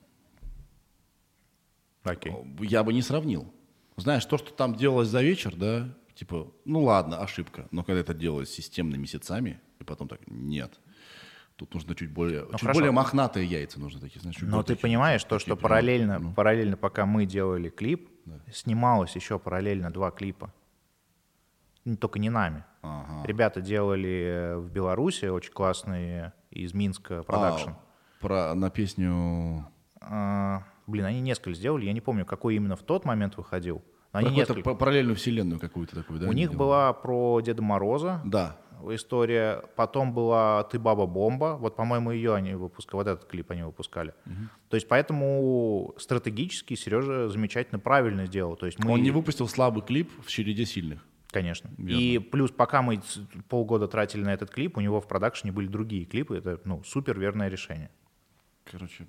Окей. я бы не сравнил. Знаешь, то, что там делалось за вечер, да, типа, ну ладно, ошибка. Но когда это делалось системно месяцами, и потом так, нет. Тут нужно чуть более, чуть хорошо. более мохнатые яйца нужны такие, знаешь, чуть Но более ты такие, понимаешь, то, такие что прям, параллельно, ну. параллельно, пока мы делали клип, снималось еще параллельно два клипа. Не- Только не нами. Ага. Ребята делали в Беларуси очень классные из Минска продакшн. А, про, на песню... А, блин, они несколько сделали, я не помню, какой именно в тот момент выходил. Но они Про какую-то несколько. па- параллельную вселенную какую-то такую, да? У они них делали? была про Деда Мороза Да. история, потом была «Ты баба бомба», вот, по-моему, ее они выпускали, вот этот клип они выпускали. То есть поэтому стратегически Сережа замечательно правильно сделал. То есть мы... Он не выпустил слабый клип в череде сильных. Конечно. Верно. И плюс, пока мы ц- полгода тратили на этот клип, у него в продакшене были другие клипы. Это, ну, супер верное решение. Короче,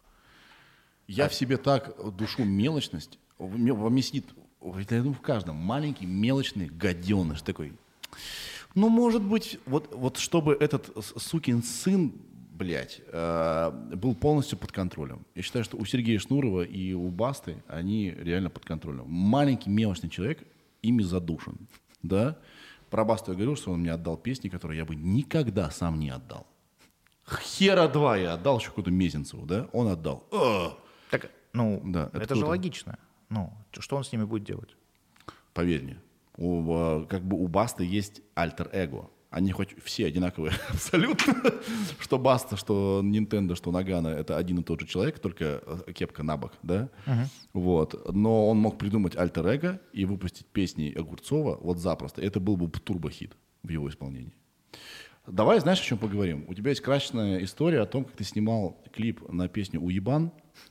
я в себе так душу мелочность, в- ме- во мне сидит, я думаю, в каждом маленький мелочный гаденыш такой. Ну, может быть, вот, вот чтобы этот с- сукин сын, блядь, э, был полностью под контролем. Я считаю, что у Сергея Шнурова и у Басты они реально под контролем. Маленький мелочный человек ими задушен, да? Про Басту я говорил, что он мне отдал песни, которые я бы никогда сам не отдал. Хера два я отдал еще какую-то Мезенцеву, да? Он отдал. А! Так, ну, Да, это, это же круто. логично. Ну, что он с ними будет делать? Поверь мне, у, э, как бы у Басты есть альтер-эго. Они хоть все одинаковые абсолютно. Что Баста, что Nintendo, что Нагано — это один и тот же человек, только э, кепка на бок, да? Вот. Но он мог придумать альтер-эго и выпустить песни Огурцова вот запросто. Это был бы турбохит в его исполнении. Давай, знаешь, о чем поговорим? У тебя есть красочная история о том, как ты снимал клип на песню «Уебан»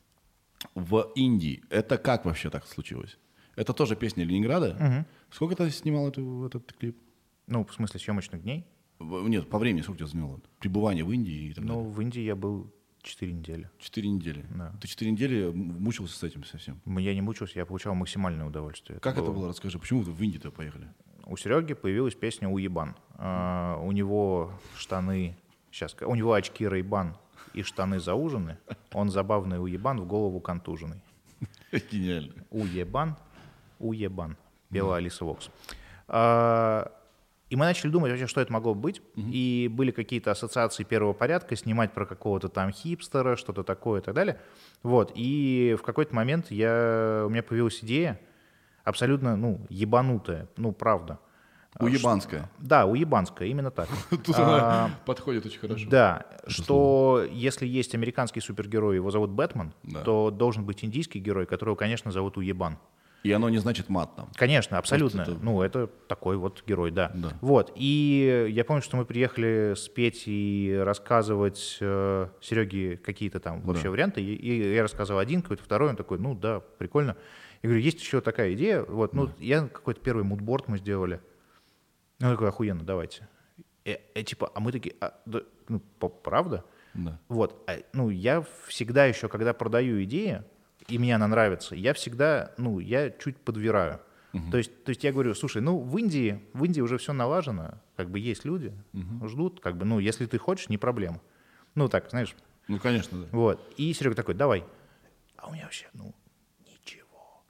в Индии. Это как вообще так случилось? Это тоже песня Ленинграда? Сколько ты снимал эту, этот клип? Ну, в смысле съемочных дней? В- Нет, по времени сколько тебя заняло? Пребывание в Индии и так Ну, далее. в Индии я был четыре недели. Четыре недели. Да. Ты четыре недели м- мучился с этим совсем. Я не мучился, я получал максимальное удовольствие. Как это было? Расскажи, почему вы в Индию-то поехали? У Сереги появилась песня «Уебан». А, у него штаны... Сейчас, у него очки Ray-Ban и штаны заужены. Он забавный уебан, в голову контуженный. Гениально. Уебан, уебан. Пела Алиса Вокс. А, и мы начали думать вообще, что это могло быть. И были какие-то ассоциации первого порядка, снимать про какого-то там хипстера, что-то такое и так далее. Вот. И в какой-то момент я, у меня появилась идея, абсолютно, ну, ебанутая, ну, правда. Уебанская. Да, уебанская, именно так. Тут она подходит очень хорошо. Да, что если есть американский супергерой, его зовут Бэтмен, Да. то должен быть индийский герой, которого, конечно, зовут Уебан. И оно не значит мат там. Конечно, абсолютно. это- Ну, это такой вот герой, да. Да. Вот. И я помню, что мы приехали спеть и рассказывать э, Сереге какие-то там вообще варианты. И, и я рассказывал один, какой-то второй, он такой, ну да, прикольно. Я говорю, есть еще такая идея. Вот, ну, я какой-то первый мудборд мы сделали. Он такой, охуенно, давайте. И, и типа, а мы такие, а, да, ну, по- правда? Да. Вот, а, ну, я всегда еще, когда продаю идеи, и мне она нравится, я всегда, ну, я чуть подвираю. То есть, то есть я говорю, слушай, ну в Индии, в Индии уже все налажено, как бы есть люди, угу. ждут, как бы, ну если ты хочешь, не проблема. Ну так, знаешь. Ну, конечно, да. Вот. И Серега такой, давай. А у меня вообще, ну, ничего.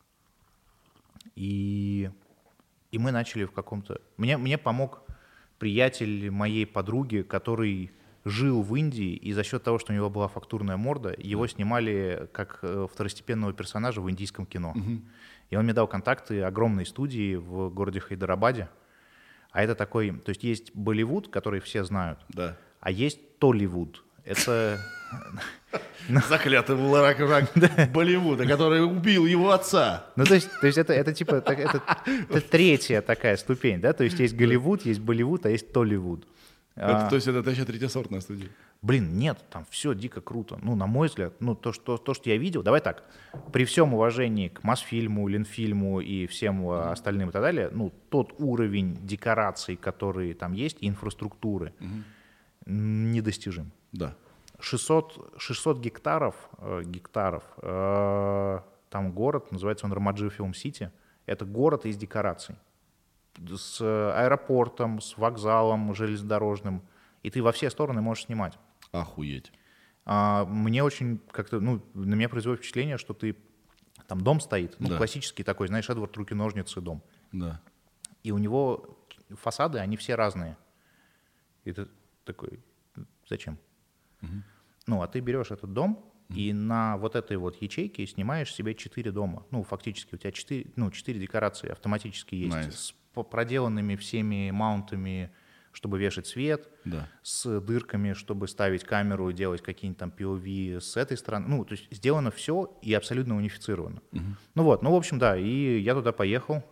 И, и мы начали в каком-то... Мне, мне помог приятель моей подруги, который жил в Индии, и за счет того, что у него была фактурная морда, его снимали как второстепенного персонажа в индийском кино. Угу. И он мне дал контакты огромной студии в городе Хайдарабаде. А это такой... То есть есть Болливуд, который все знают, да. А есть Толливуд. Это... Заклятый враг Болливуда, который убил его отца. Ну, то есть, то есть это, это типа это, это, это третья такая ступень, да? То есть есть Голливуд, есть Болливуд, а есть Толливуд. Это, а, то есть это еще третьесортная студия? Блин, нет, там все дико круто. Ну, на мой взгляд, ну, то, что, то, что я видел, давай так, при всем уважении к Мосфильму, Ленфильму и всем mm-hmm. остальным и так далее, ну, тот уровень декораций, которые там есть, инфраструктуры, mm-hmm. недостижим. Да. шестьсот, шестьсот гектаров, э, гектаров э, там город, называется он Рамаджи Филм Сити, это город из декораций. С аэропортом, с вокзалом железнодорожным, и ты во все стороны можешь снимать. Охуеть. А, мне очень как-то, ну, на меня производит впечатление, что ты, там дом стоит, ну, да. классический такой, знаешь, Эдвард руки-ножницы дом. Да. И у него фасады, они все разные. И ты такой, зачем? Угу. Ну, а ты берешь этот дом, угу. и на вот этой вот ячейке снимаешь себе четыре дома. Ну, фактически у тебя четыре, ну, четыре декорации автоматически есть. Nice. С проделанными всеми маунтами, чтобы вешать свет, да. с дырками, чтобы ставить камеру и делать какие-нибудь там пи о ви с этой стороны. Ну, то есть сделано все и абсолютно унифицировано. Угу. Ну вот, ну, в общем, да, и я туда поехал.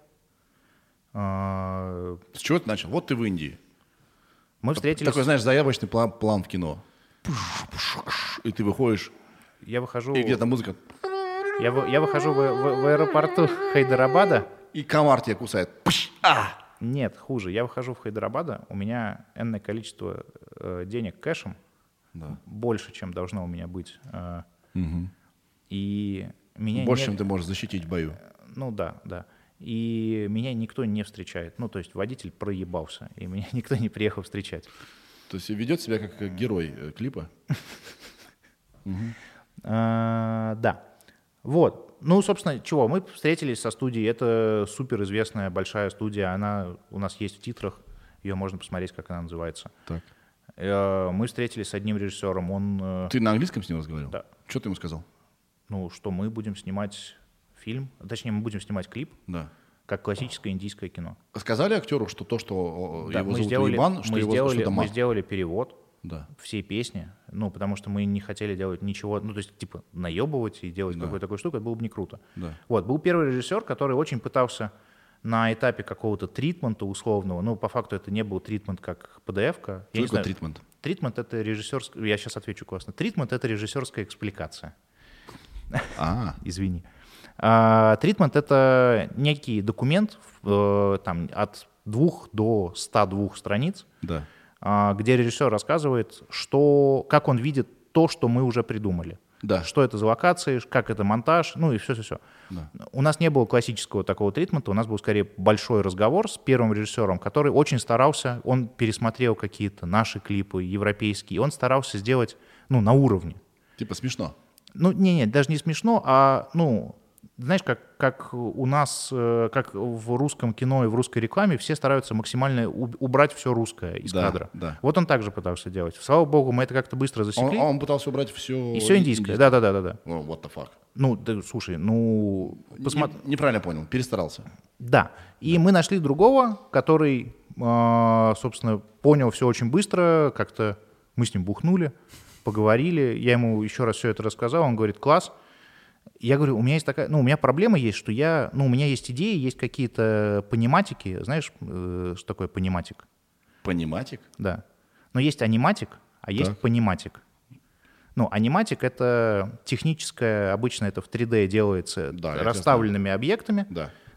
С чего ты начал? Вот ты в Индии. Мы встретились... Такой, знаешь, заявочный план, план в кино. И ты выходишь, я выхожу... и где-то музыка. Я, вы, я выхожу в, в, в аэропорту Хайдарабада. И комар тебя кусает. А! Нет, хуже. Я выхожу в Хайдарабада, у меня энное количество э, денег кэшем, да. больше, чем должно у меня быть. Э, угу. И меня больше, не... чем ты можешь защитить в бою. Ну да, да. И меня никто не встречает. Ну, то есть водитель проебался, и меня никто не приехал встречать. То есть ведет себя как герой клипа? Да. Вот. Ну, собственно, чего? Мы встретились со студией. Это суперизвестная большая студия. Она у нас есть в титрах. Ее можно посмотреть, как она называется. Так. Мы встретились с одним режиссером. Он... Ты на английском с ним разговаривал? Да. Что ты ему сказал? Ну, что мы будем снимать фильм. Точнее, мы будем снимать клип. Да. Как классическое индийское кино. Сказали актеру, что то, что да, его мы зовут сделали, Уебан, что мы его сделали, что мы сделали перевод да. всей песни, ну, потому что мы не хотели делать ничего, ну, то есть, типа, наебывать и делать да. какую-то такую штуку, это было бы не круто. Да. Вот, был первый режиссер, который очень пытался на этапе какого-то тритмента условного, ну, по факту это не был тритмент как пи ди эф-ка. Что такое тритмент? Тритмент — это режиссерская, я сейчас отвечу классно, тритмент — это режиссерская экспликация. А. Извини. Тритмент uh, — это некий документ uh, там, от двух до ста двух страниц, да. uh, где режиссер рассказывает, что, как он видит то, что мы уже придумали. Да. Что это за локации, как это монтаж, ну и все-все-все. Да. У нас не было классического такого тритмента, у нас был скорее большой разговор с первым режиссером, который очень старался, он пересмотрел какие-то наши клипы, европейские, он старался сделать ну, на уровне. Типа смешно? Ну, не-не, даже не смешно, а, ну... Знаешь, как, как у нас, как в русском кино и в русской рекламе, все стараются максимально убрать все русское из да, кадра. Да. Вот он также пытался делать. Слава богу, мы это как-то быстро засекли. Он, он пытался убрать все... И все индийское, да-да-да. Oh, what the fuck? Ну, да, слушай, ну... Посмотри. Не, неправильно понял, перестарался. Да, и да. мы нашли другого, который, собственно, понял все очень быстро, как-то мы с ним бухнули, поговорили, я ему еще раз все это рассказал, он говорит, класс. Я говорю, у меня есть такая, ну, у меня проблема есть, что я, ну, у меня есть идеи, есть какие-то пониматики. Знаешь, э, что такое пониматик? Пониматик? Да. Но есть аниматик, а есть так. пониматик. Ну, аниматик — это техническое, обычно это в три дэ делается да, расставленными объектами. Да.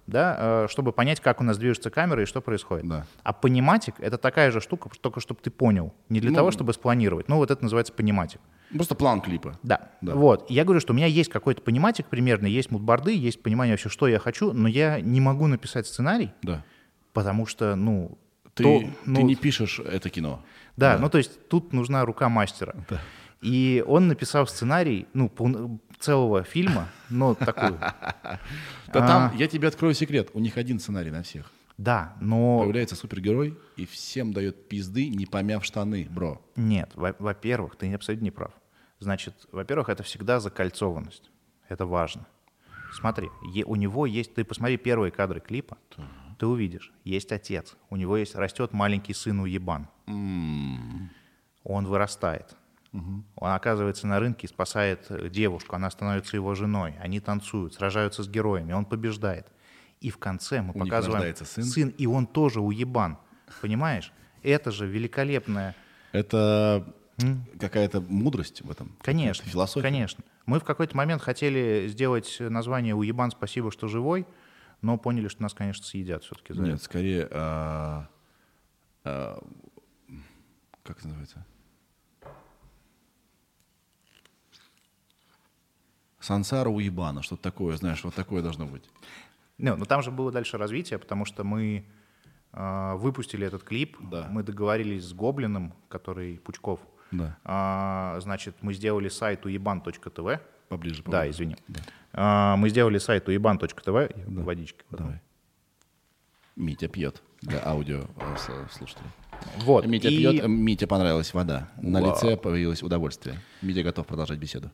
да, чтобы понять, как у нас движется камера и что происходит. Да. А пониматик — это такая же штука, только чтобы ты понял. Не для ну, того, чтобы спланировать. Ну, вот это называется пониматик. Просто план клипа. Да. да. Вот. Я говорю, что у меня есть какой-то пониматик примерно, есть мудборды, есть понимание вообще, что я хочу, но я не могу написать сценарий, да. потому что, ну... Ты, то, ты ну, не пишешь это кино. Да, да, ну то есть тут нужна рука мастера. Да. И он написал сценарий, ну, пол, целого фильма, но такую. Да там, я тебе открою секрет, у них один сценарий на всех. Да, но... Появляется супергерой и всем дает пизды, не помяв штаны, бро. Нет, во- во-первых, ты абсолютно не прав. Значит, во-первых, это всегда закольцованность. Это важно. Смотри, е- у него есть... Ты посмотри первые кадры клипа, ты увидишь, есть отец, у него есть растет маленький сын уебан. М. Он вырастает. Он оказывается на рынке и спасает девушку, она становится его женой. Они танцуют, сражаются с героями, он побеждает. И в конце мы У них показываем рождается сын. и он тоже уебан. Понимаешь? Это же великолепная... Это М? какая-то мудрость в этом? Конечно, Какая-то философия? конечно. Мы в какой-то момент хотели сделать название «Уебан, спасибо, что живой», но поняли, что нас, конечно, съедят все-таки за Нет, это. скорее, а, а, как это называется? Сансара уебана, что-то такое, знаешь, вот такое должно быть. Не, ну там же было дальше развитие, потому что мы э, выпустили этот клип, Да. мы договорились с Гоблиным, который Пучков. Да. А, значит, мы сделали сайт уебан точка тв. Поближе, поближе. Да, извини. Да. А, мы сделали сайт уебан точка тв. Да. Водички. Давай. Митя пьет для аудио э, с- слушателей. Вот. Митя и- пьет, э, Мите понравилась вода. На Вау. лице появилось удовольствие. Митя готов продолжать беседу.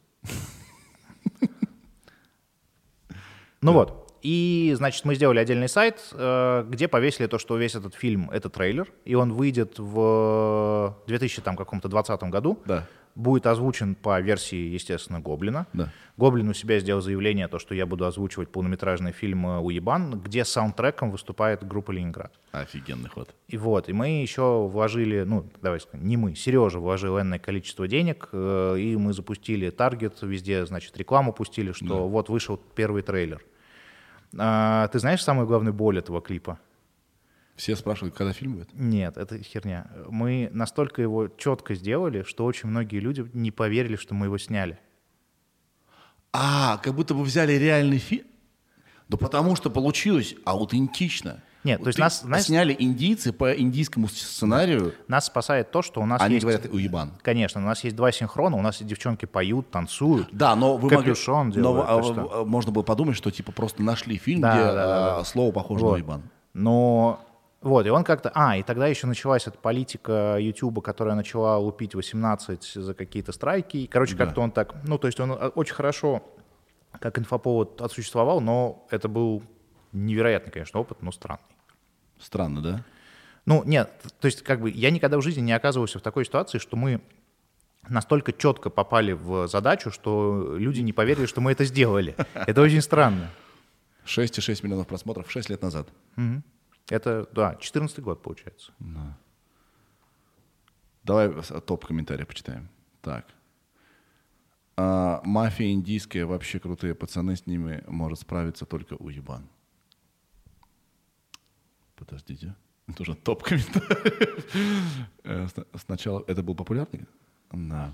Ну вот. И, значит, мы сделали отдельный сайт, э, где повесили то, что весь этот фильм — это трейлер, и он выйдет в две тысячи двадцатом году. Да. Будет озвучен по версии, естественно, Гоблина. Да. Гоблин у себя сделал заявление, то, что я буду озвучивать полнометражный фильм «Уебан», где саундтреком выступает группа «Ленинград». Офигенный ход. И вот, и мы еще вложили, ну, давай скажем, не мы, Сережа вложил энное количество денег, э, и мы запустили таргет, везде, значит, рекламу пустили, что Да. вот вышел первый трейлер. А, ты знаешь самую главную боль этого клипа? Все спрашивают, когда фильм будет? Нет, это херня. Мы настолько его четко сделали, что очень многие люди не поверили, что мы его сняли. А, как будто бы взяли реальный фильм? Да потому что получилось аутентично. Нет, Вот то есть ты- нас, знаешь, сняли индийцы по индийскому сценарию, нас спасает то, что у нас они есть... говорят уебан. Конечно, у нас есть два синхрона, у нас девчонки поют, танцуют. Да, но вы могли- Капюшон но, делают, а, ты что? а, можно было подумать, что типа просто нашли фильм, Да, где да, да, а, да. слово похоже Вот. на уебан. Но вот, и он как-то... А, и тогда еще началась эта политика Ютуба, которая начала лупить восемнадцать за какие-то страйки. И, короче, Да. как-то он так... Ну, то есть он а, очень хорошо как инфоповод отсуществовал, но это был невероятный, конечно, опыт, но странный. Странно, да? Ну, нет, то есть как бы я никогда в жизни не оказывался в такой ситуации, что мы настолько четко попали в задачу, что люди не поверили, что мы это сделали. Это очень странно. шесть целых шесть миллионов просмотров шесть лет назад. Мгм. Это, да, четырнадцатый год, получается. Давай с- топ комментариев почитаем. Так. А, мафия индийская, вообще крутые пацаны, с ними может справиться только уебан. Подождите. Это уже топ комментариев. Э, сна- Сначала это был популярный? Да.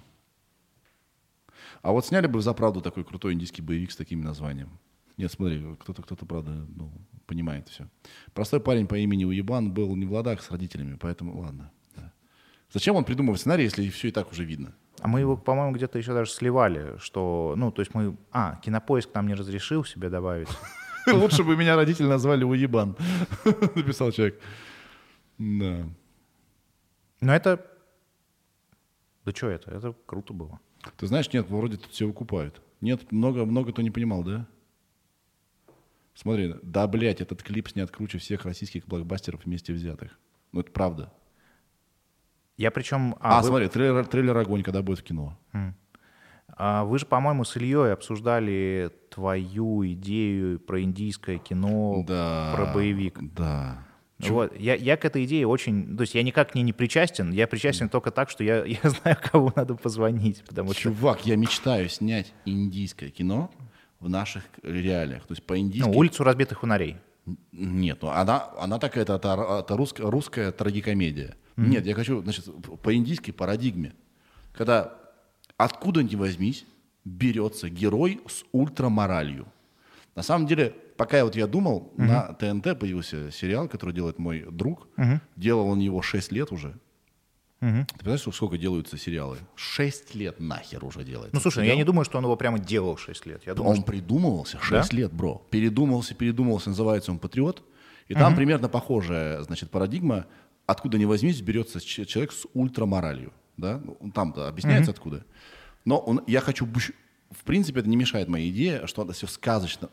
А вот сняли бы за правду такой крутой индийский боевик с таким названием. Нет, смотри, кто-то, кто-то, правда, ну, понимает все. Простой парень по имени Уебан был не в ладах с родителями, поэтому ладно. Да. Зачем он придумывает сценарий, если все и так уже видно? А мы его, по-моему, где-то еще даже сливали, что, ну, то есть мы... А, Кинопоиск нам не разрешил себе добавить. Лучше бы меня родители назвали Уебан, написал человек. Да. Но это... Да что это? Это круто было. Ты знаешь, нет, вроде тут все выкупают. Нет, много, много кто не понимал, да? Смотри, да, блядь, этот клип снят круче всех российских блокбастеров вместе взятых. Ну, это правда. Я причем... А, вы- смотри, трейлер, трейлер «Огонь», когда будет в кино. А вы же, по-моему, с Ильей обсуждали твою идею про индийское кино, Да. про боевик. Да. Вот. Я, я к этой идее очень... То есть я никак к ней не причастен, я причастен только так, что я, я знаю, кому надо позвонить, потому что... Чувак, я мечтаю снять индийское кино в наших реалиях. То есть по-индийски... Ну, «Улицу разбитых фонарей». Нет, ну она, она такая, это, это, это русская, русская трагикомедия. Mm-hmm. Нет, я хочу, значит, по индийской парадигме, когда откуда ни возьмись, берется герой с ультраморалью. На самом деле, пока я, вот я думал, mm-hmm. на ТНТ появился сериал, который делает мой друг. Mm-hmm. Делал он его шесть лет уже. Mm-hmm. Ты понимаешь, сколько делаются сериалы? шесть лет нахер уже делается. Ну, слушай, сериал. Я не думаю, что он его прямо делал шесть лет. Я думаю, он что... придумывался шесть да? лет, бро. Передумался, передумался, называется он «Патриот». И mm-hmm. там примерно похожая, значит, парадигма. Откуда ни возьмись, берется человек с ультраморалью. Да? Там-то объясняется, mm-hmm. откуда. Но он, я хочу... В принципе, это не мешает моей идее, что это все сказочно.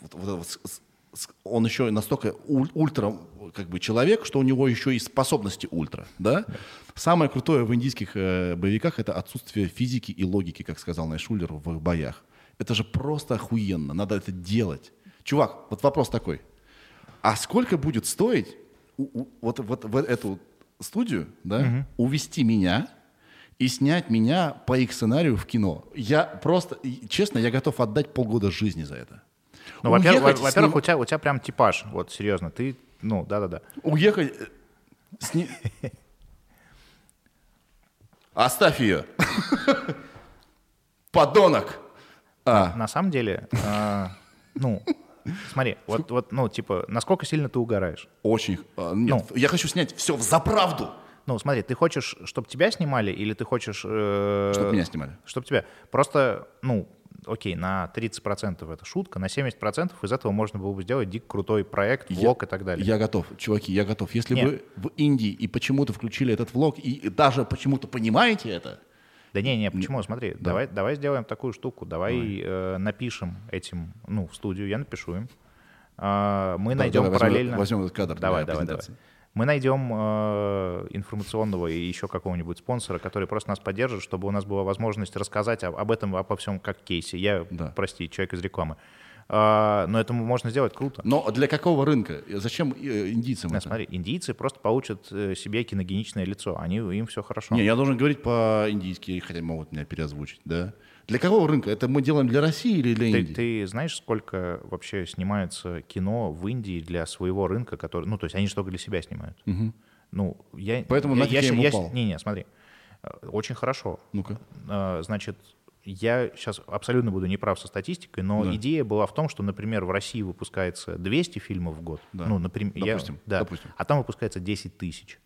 Он еще настолько ультра, как бы, человек, что у него еще и способности ультра. Да? Yeah. Самое крутое в индийских э, боевиках — это отсутствие физики и логики, как сказал Найшулер в боях. Это же просто охуенно. Надо это делать. Чувак, вот вопрос такой. А сколько будет стоить у, у, вот, вот в эту студию, да, mm-hmm. увести меня и снять меня по их сценарию в кино? Я просто, честно, я готов отдать полгода жизни за это. Ну, во-первых, во- во-первых ним... у, тебя, у тебя прям типаж, вот серьезно, ты, ну, да-да-да. Уехать... С ним... Оставь ее. Подонок. А. На самом деле, э, ну, смотри, вот, вот, ну, типа, насколько сильно ты угораешь? Очень. Э, нет, ну, я хочу снять все взаправду. Ну, смотри, ты хочешь, чтобы тебя снимали, или ты хочешь... Э, чтобы меня снимали. Чтобы тебя. Просто, ну, окей, на тридцать процентов это шутка, на семьдесят процентов из этого можно было бы сделать дико крутой проект, влог я, и так далее. Я готов, чуваки, я готов. Если Нет. вы в Индии и почему-то включили этот влог, и даже почему-то понимаете это... Да не, не, почему? Смотри, да. давай, давай сделаем такую штуку, давай э, напишем этим, ну, в студию, я напишу им. Э, мы да, найдем давай, параллельно... Возьмем, возьмем этот кадр давай, для давай, презентации. Давай. Мы найдем э, информационного и еще какого-нибудь спонсора, который просто нас поддержит, чтобы у нас была возможность рассказать об, об этом, обо всем как кейсе. Я, да. прости, человек из рекламы. Uh, но это можно сделать круто. Но для какого рынка? Зачем индийцам да, это? Смотри, индийцы просто получат себе киногеничное лицо. Они, им все хорошо. Не, я должен говорить по-индийски, хотя могут меня переозвучить, да? Для какого рынка? Это мы делаем для России или для ты, Индии? Ты знаешь, сколько вообще снимается кино в Индии для своего рынка, который, ну, то есть они же только для себя снимают. Угу. Ну, я, Поэтому я, нафиг я, я ему я, упал. Не-не, смотри, очень хорошо. Ну-ка. Значит, я сейчас абсолютно буду неправ со статистикой, но да. идея была в том, что, например, в России выпускается двести фильмов в год. Да. Ну, например, допустим, я, да, допустим. А там выпускается десять тысяч.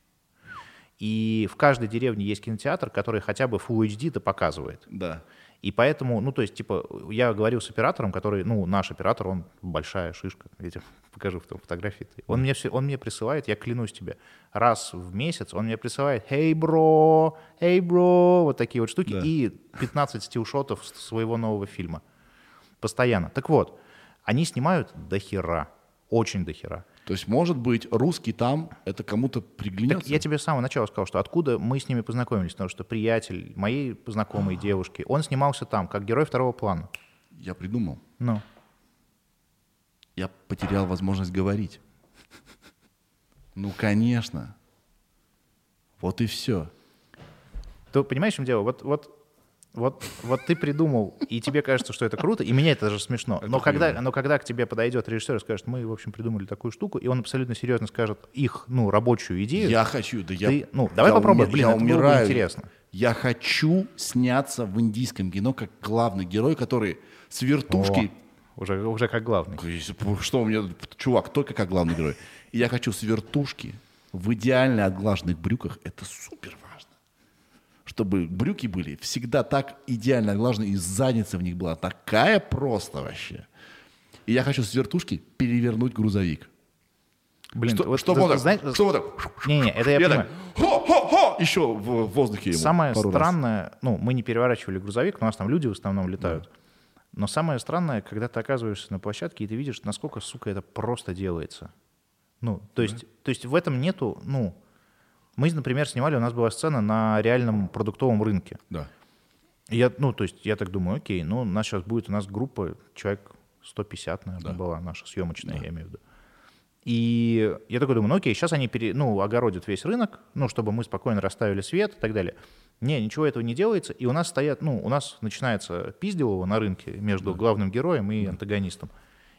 И в каждой деревне есть кинотеатр, который хотя бы Full эйч ди-то показывает. Да. И поэтому, ну, то есть, типа, я говорил с оператором, который, ну, наш оператор, он большая шишка, я тебе покажу в том фотографии. Он мне, все, он мне присылает, я клянусь тебе, раз в месяц он мне присылает «Hey, bro! Hey, bro!» вот такие вот штуки, да. и пятнадцать стилшотов своего нового фильма. Постоянно. Так вот, они снимают до хера, очень до хера. То есть, может быть, русский там, это кому-то приглянется? Так я тебе с самого начала сказал, что откуда мы с ними познакомились, потому что приятель моей знакомой девушки, он снимался там, как герой второго плана. Я придумал. Ну? Я потерял возможность говорить. Ну, конечно. Вот и все. Ты понимаешь, в чем дело? Вот, вот, вот, вот ты придумал, и тебе кажется, что это круто, и мне это даже смешно. Это но, когда, но когда к тебе подойдет режиссер и скажет, мы, в общем, придумали такую штуку, и он абсолютно серьезно скажет их, ну, рабочую идею. Я хочу, да я... Ты, ну, давай я попробуем, умер, блин, я это умираю. было бы интересно. Я хочу сняться в индийском кино как главный герой, который с вертушки... О, уже, уже как главный. Что у меня... Чувак, только как главный герой. И я хочу с вертушки в идеально отглаженных брюках. Это супер важно. Чтобы брюки были всегда так идеально отглажены, и задница в них была такая просто вообще. И я хочу с вертушки перевернуть грузовик. Блин, что, вот, что ты, вот так? знаешь, Что вот так? Не-не, это я, я понимаю. Так, хо-хо-хо! Еще в воздухе ему Самое пару странное, раз. Ну, мы не переворачивали грузовик, у нас там люди в основном летают. Да. Но самое странное, когда ты оказываешься на площадке, и ты видишь, насколько, сука, это просто делается. Ну, то есть, да. то есть в этом нету, ну... Мы, например, снимали, у нас была сцена на реальном продуктовом рынке. Да. И я, ну, то есть я так думаю, окей, ну, у нас сейчас будет, у нас группа, человек сто пятьдесят, наверное, да. была наша съемочная, да. я имею в виду. И я такой думаю, ну, окей, сейчас они, пере, ну, огородят весь рынок, ну, чтобы мы спокойно расставили свет и так далее. Не, ничего этого не делается, и у нас стоят, ну, у нас начинается пизделово на рынке между да. главным героем и да. антагонистом.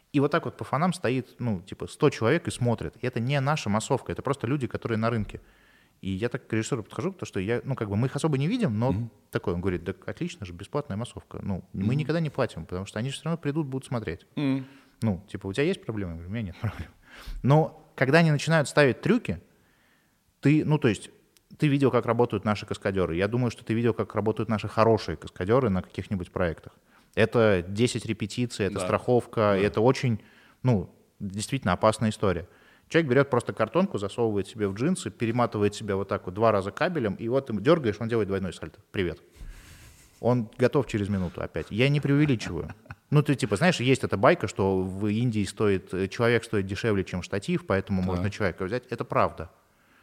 И вот так вот по фонам стоит, ну, типа, сто человек и смотрят. И это не наша массовка, это просто люди, которые на рынке. И я так к режиссеру подхожу, потому что я, ну, как бы мы их особо не видим, но mm-hmm. такой, он говорит, да отлично же, бесплатная массовка. Ну, mm-hmm. мы никогда не платим, потому что они же все равно придут, будут смотреть. Mm-hmm. Ну, типа, у тебя есть проблемы? Я говорю, у меня нет проблем. Но когда они начинают ставить трюки, ты, ну, то есть, ты видел, как работают наши каскадеры. Я думаю, что ты видел, как работают наши хорошие каскадеры на каких-нибудь проектах. Это десять репетиций, это да. страховка, да. это очень, ну, действительно опасная история. Человек берет просто картонку, засовывает себе в джинсы, перематывает себя вот так вот два раза кабелем, и вот ты дергаешь, он делает двойной сальто. Привет. Он готов через минуту опять. Я не преувеличиваю. Ну, ты типа, знаешь, есть эта байка, что в Индии стоит, человек стоит дешевле, чем штатив, поэтому да. можно человека взять. Это правда.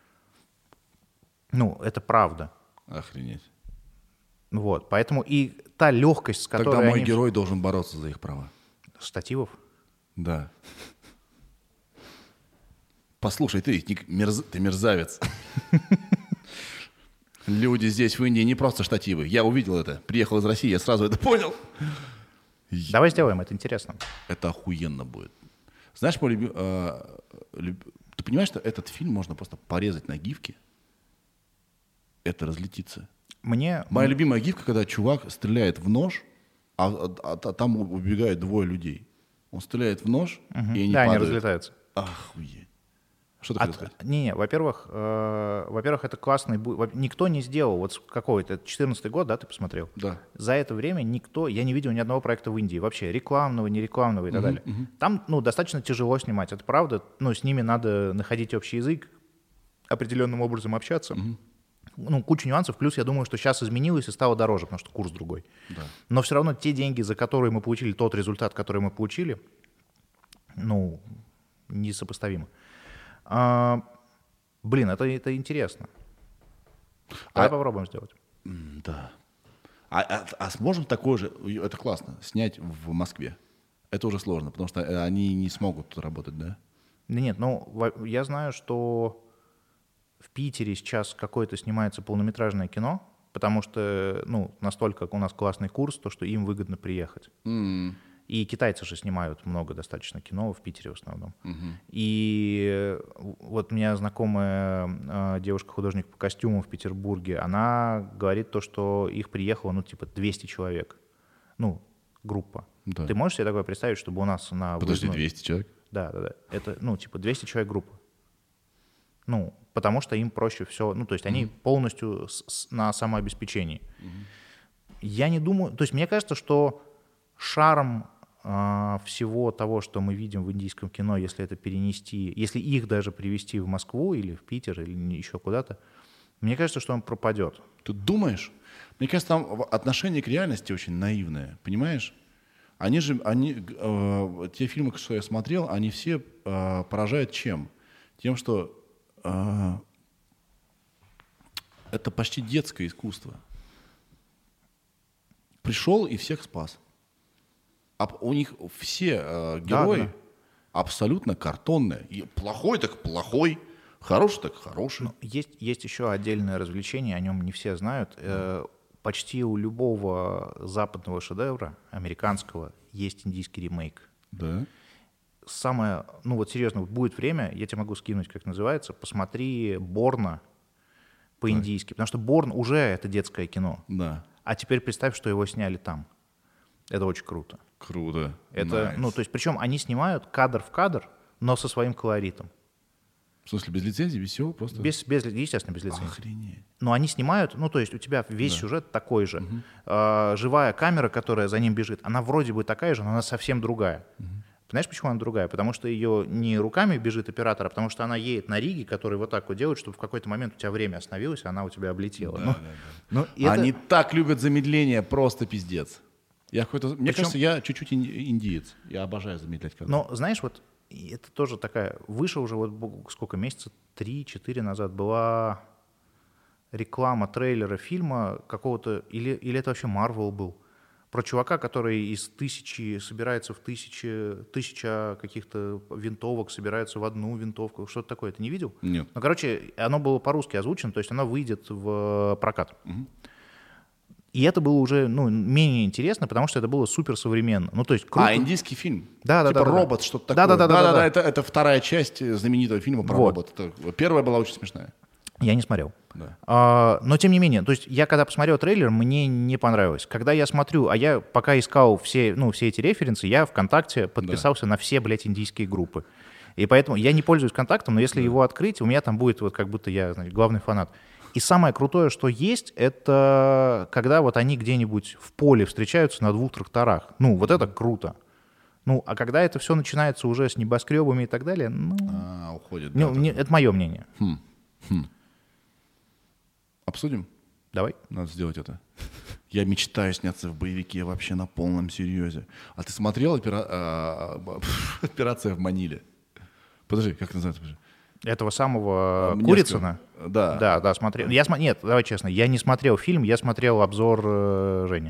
Ну, это правда. Охренеть. Вот, поэтому и та легкость, с которой Тогда мой они... герой должен бороться за их права. Штативов? Да. Послушай, ты, мерз... ты мерзавец. Люди здесь в Индии не просто штативы. Я увидел это. Приехал из России, я сразу это понял. Давай сделаем, это интересно. Это охуенно будет. Знаешь, мой люби... а, люб... ты понимаешь, что этот фильм можно просто порезать на гифки? Это разлетится. Мне... Моя любимая гифка, когда чувак стреляет в нож, а, а, а там убегают двое людей. Он стреляет в нож, угу. и они да, падают. они разлетаются. Охуеть. Что ты От... хотел сказать? Не-не, во-первых, э, во-первых, это классный... Никто не сделал, вот какой-то, четырнадцатый год, да, ты посмотрел? Да. За это время никто, я не видел ни одного проекта в Индии, вообще рекламного, нерекламного и так uh-huh, далее. uh-huh. Там, ну, достаточно тяжело снимать, это правда, ну, с ними надо находить общий язык, определенным образом общаться. Uh-huh. Ну, куча нюансов, плюс я думаю, что сейчас изменилось и стало дороже, потому что курс другой. Да. Но все равно те деньги, за которые мы получили, тот результат, который мы получили, ну, несопоставимо. А, блин, это, это интересно. Давай а, попробуем сделать. Да. А, а, а сможем такое же, это классно, снять в Москве? Это уже сложно, потому что они не смогут тут работать, да? Нет, ну, я знаю, что в Питере сейчас какое-то снимается полнометражное кино, потому что, ну, настолько у нас классный курс, то, что им выгодно приехать. Mm. И китайцы же снимают много достаточно кино, в Питере в основном. Mm-hmm. И вот у меня знакомая э, девушка-художник по костюму в Петербурге, она говорит то, что их приехало, ну, типа двести человек. Ну, группа. Да. Ты можешь себе такое представить, чтобы у нас на... Подожди, выездной... двести человек? Да, да, да. Это, ну, типа двести человек группа. Ну, потому что им проще все, ну, то есть они mm-hmm. полностью с, с, на самообеспечении. Mm-hmm. Я не думаю, то есть мне кажется, что шарм э, всего того, что мы видим в индийском кино, если это перенести, если их даже привезти в Москву или в Питер или еще куда-то, мне кажется, что он пропадет. Ты думаешь? Мне кажется, там отношение к реальности очень наивное, понимаешь? Они же, они, э, те фильмы, что я смотрел, они все э, поражают чем? Тем, что это почти детское искусство. Пришел и всех спас. А у них все э, герои да, да. абсолютно картонные. И плохой так плохой, хороший так хороший. Но есть, есть еще отдельное развлечение, о нем не все знают. Э, почти у любого западного шедевра, американского, есть индийский ремейк. Да. Самое, ну вот серьезно, будет время, я тебе могу скинуть, как называется, посмотри «Борна» по-индийски, потому что «Борн» уже это детское кино. Да. А теперь представь, что его сняли там. Это очень круто. Круто. Это, nice. ну, то есть, причем они снимают кадр в кадр, но со своим колоритом. В смысле, без лицензии, без всего просто? Без, без, естественно, без лицензии. Охренеть. Но они снимают, ну, то есть у тебя весь да. сюжет такой же. Угу. А, живая камера, которая за ним бежит, она вроде бы такая же, но она совсем другая. Угу. Знаешь, почему она другая? Потому что ее не руками бежит оператор, а потому что она едет на риге, который вот так вот делает, чтобы в какой-то момент у тебя время остановилось, а она у тебя облетела. Да, ну, да, да. Ну, это... Они так любят замедление, просто пиздец. Я какой-то, мне Причем... кажется, я чуть-чуть индиец. Я обожаю замедлять кадры. Но, знаешь, вот это тоже такая... Выше уже вот сколько, месяца три-четыре назад была реклама трейлера фильма какого-то... Или, или это вообще Marvel был? Про чувака, который из тысячи собирается в тысячи, тысяча каких-то винтовок собирается в одну винтовку. Что-то такое. Ты не видел? Нет. Ну, короче, оно было по-русски озвучено, то есть оно выйдет в прокат. Угу. И это было уже ну, менее интересно, потому что это было суперсовременно. Ну, то есть круто. А, индийский фильм? Да, да, типа да. «Робот», да. что-то такое. Да, да, да. да, да, да. Это, это вторая часть знаменитого фильма про вот. робота. Первая была очень смешная. Я не смотрел. Да. А, но тем не менее, то есть я когда посмотрел трейлер, мне не понравилось. Когда я смотрю, а я пока искал все, ну, все эти референсы, я ВКонтакте подписался да. на все, блядь, индийские группы. И поэтому я не пользуюсь ВКонтактом, но если да. его открыть, у меня там будет вот как будто я, знаете, главный фанат. И самое крутое, что есть, это когда вот они где-нибудь в поле встречаются на двух тракторах. Ну, вот это круто. Ну, а когда это все начинается уже с небоскребами и так далее, ну... А, уходит. Ну, да, не, это мое мнение. Хм. Хм. Обсудим? Давай. Надо сделать это. Я мечтаю сняться в боевике вообще на полном серьезе. А ты смотрел опера... а, «Операция в Маниле»? Подожди, как это называется? Подожди. Этого самого Мне Курицына? Сказал. Да. Да, да, смотрел. Я, см... Нет, давай честно, я не смотрел фильм, я смотрел обзор э, Жени.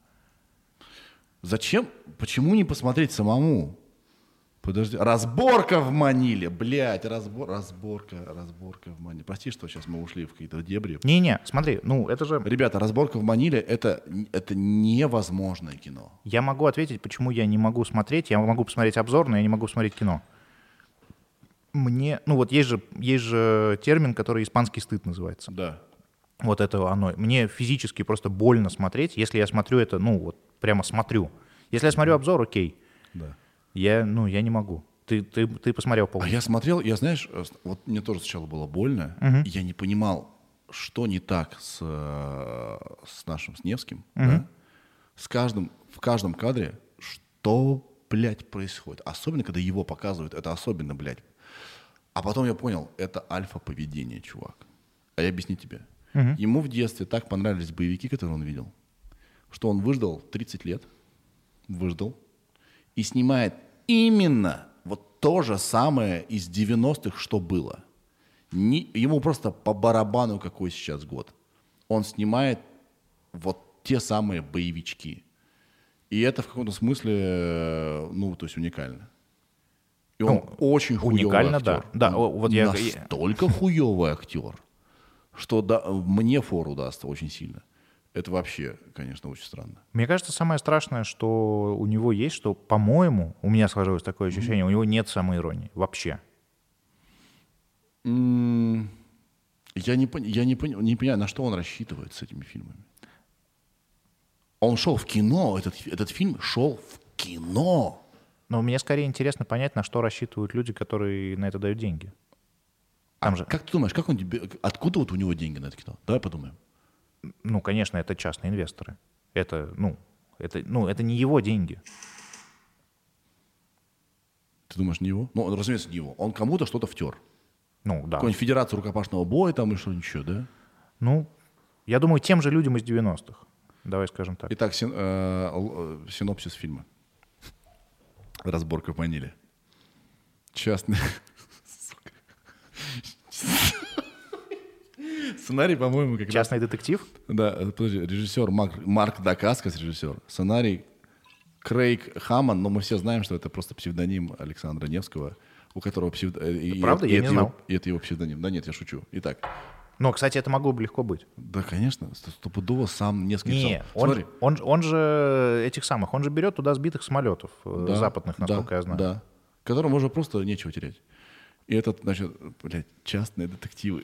Зачем? Почему не посмотреть самому? Подожди. Разборка в Маниле. Блядь, разбор... разборка, разборка в Маниле. Прости, что сейчас мы ушли в какие-то дебри. Не-не, смотри, ну это же... Ребята, разборка в Маниле это, — это невозможное кино. Я могу ответить, почему я не могу смотреть. Я могу посмотреть обзор, но я не могу посмотреть кино. Мне... Ну вот есть же, есть же термин, который испанский стыд называется. Да. Вот это оно. Мне физически просто больно смотреть, если я смотрю это, ну вот прямо смотрю. Если я смотрю обзор, окей. Да. Я, ну, я не могу. Ты, ты, ты посмотрел полностью. А я смотрел, я, знаешь, вот мне тоже сначала было больно, uh-huh. и я не понимал, что не так с, с нашим, с Невским, uh-huh. да? С каждым, в каждом кадре, что, блядь, происходит. Особенно, когда его показывают, это особенно, блядь. А потом я понял, это альфа-поведение, чувак. А я объясню тебе. Uh-huh. Ему в детстве так понравились боевики, которые он видел, что он выждал тридцать лет, выждал, и снимает именно вот то же самое из девяностых, что было. Не, ему просто по барабану, какой сейчас год. Он снимает вот те самые боевички. И это в каком-то смысле, ну, то есть уникально. И он ну, очень хуёвый уникально, актер. Да. Да, вот я... Настолько хуёвый актер, что да, мне фору даст очень сильно. Это вообще, конечно, очень странно. Мне кажется, самое страшное, что у него есть, что, по-моему, у меня сложилось такое ощущение, mm-hmm. у него нет самоиронии вообще. Mm-hmm. Я, не, я не, не понимаю, на что он рассчитывает с этими фильмами. Он шел в кино, этот, этот фильм шел в кино. Но мне скорее интересно понять, на что рассчитывают люди, которые на это дают деньги. Там а же... Как ты думаешь, как он, откуда вот у него деньги на это кино? Давай подумаем. Ну, конечно, это частные инвесторы. Это, ну, это, ну, это не его деньги. Ты думаешь, не его? Ну, разумеется, не его. Он кому-то что-то втер. Ну, да. Какую-нибудь федерацию рукопашного боя там или что-нибудь еще, да? Ну, я думаю, тем же людям из девяностых. Давай скажем так. Итак, син, э, синопсис фильма. Разборка в Маниле. Частный... Сценарий, по-моему, как Частный раз... детектив? Да, подожди, режиссер Марк, Марк Дакаскас, режиссер. Сценарий Крейг Хаммон, но мы все знаем, что это просто псевдоним Александра Невского, у которого псевдоним... Правда? И Я не знал. Его, и это его псевдоним. Да нет, я шучу. Итак. Но, кстати, это могло бы легко быть. Да, конечно. Стопудово сам Невский Не, писал. он, же, он, он же этих самых, он же берет туда сбитых самолетов, да, западных, насколько да, я знаю. Да, которым уже просто нечего терять. И этот, значит, блядь, частные детективы.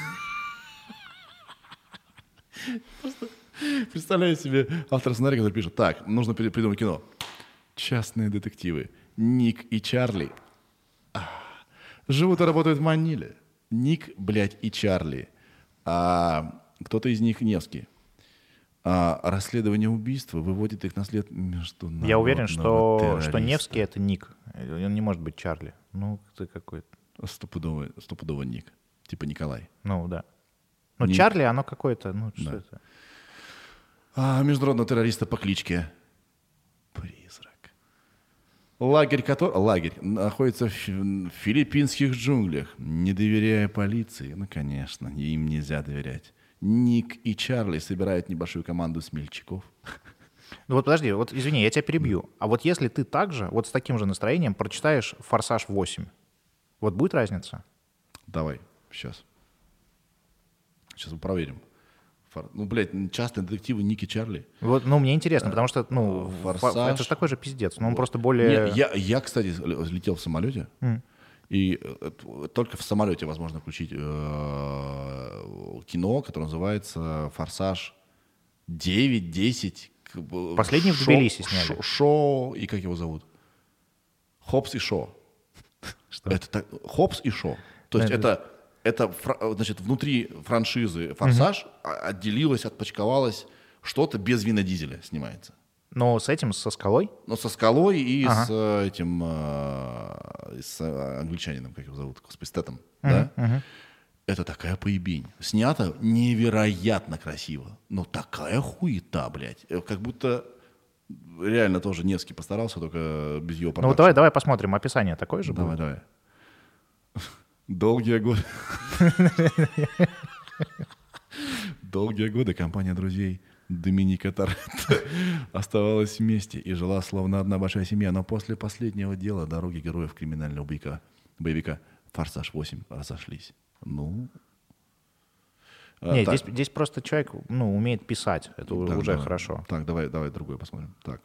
Просто представляю себе автор сценария, который пишет: так, нужно придумать кино. Частные детективы. Ник и Чарли живут и работают в Маниле. Ник, блядь, и Чарли. А кто-то из них Невский. А расследование убийства выводит их на след международного Я уверен, что, террориста. что Невский — это Ник. Он не может быть Чарли. Ну, ты какой-то... Стопудово, стопудово Ник. Типа Николай. Ну, да. Ну, Ник. Чарли, оно какое-то... Ну, что да. это? А, международного террориста по кличке Призрак. Лагерь, который... Лагерь находится в филиппинских джунглях. Не доверяя полиции. Ну, конечно, им нельзя доверять. Ник и Чарли собирают небольшую команду смельчаков. Ну вот подожди, вот извини, я тебя перебью. А вот если ты также, вот с таким же настроением прочитаешь «Форсаж восемь», вот будет разница? Давай, сейчас. Сейчас мы проверим. Фор... Ну, блядь, частные детективы Ники Чарли. Вот, ну, мне интересно, потому что, ну, Форсаж. фо- это же такой же пиздец, но он просто более... Не, я, я, кстати, летел в самолете, Mm. и э, только в самолете возможно включить э, кино, которое называется «Форсаж девять, десять». Последний в Тбилиси сняли. Шо, Шо, и как его зовут? Хопс и Шо. Что? Это так, Хопс и Шо. То есть Да, это... Это, значит, внутри франшизы «Форсаж» uh-huh. отделилось, отпочковалось, что-то без Вина Дизеля снимается. Но с этим, со скалой? Но со скалой и ага. с этим, э, с англичанином, как его зовут, господи, Стэттем, uh-huh. да? Uh-huh. Это такая поебень. Снято невероятно красиво. Но такая хуета, блядь. Как будто реально тоже Невский постарался, только без его продакшена. Ну вот давай, давай посмотрим, описание такое же давай, будет? Давай, давай. Долгие годы. Долгие годы компания друзей Доминика Торетто оставалась вместе и жила словно одна большая семья. Но после последнего дела дороги героев криминального боевика, боевика «Форсаж восемь» разошлись. Ну... Нет, здесь, здесь просто человек, ну, умеет писать. Это так, уже давай, хорошо. Так, давай, давай другое посмотрим. Так.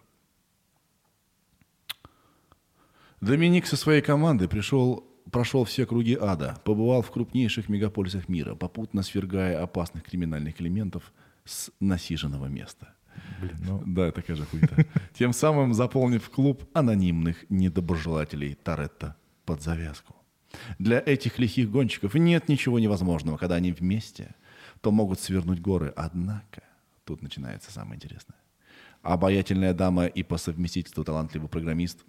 Доминик со своей командой пришел... Прошел все круги ада, побывал в крупнейших мегаполисах мира, попутно свергая опасных криминальных элементов с насиженного места. Блин, ну... Да, такая же хуйта. Тем самым заполнив клуб анонимных недоброжелателей Торетто под завязку. Для этих лихих гонщиков нет ничего невозможного. Когда они вместе, то могут свернуть горы. Однако, тут начинается самое интересное. Обаятельная дама и по совместительству талантливый программист...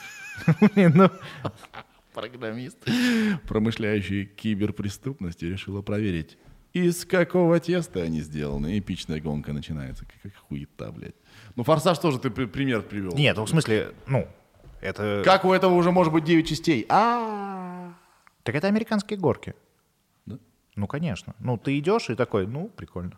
Программист, промышляющий киберпреступностью, решила проверить, из какого теста они сделаны. Эпичная гонка начинается. Как хуета, блядь. Ну, «Форсаж» тоже ты пример привел. Нет, ну, в смысле, ну, это... Как у этого уже может быть девять частей? А. Так это американские горки. Да? Ну, конечно. Ну, ты идешь и такой, ну, прикольно.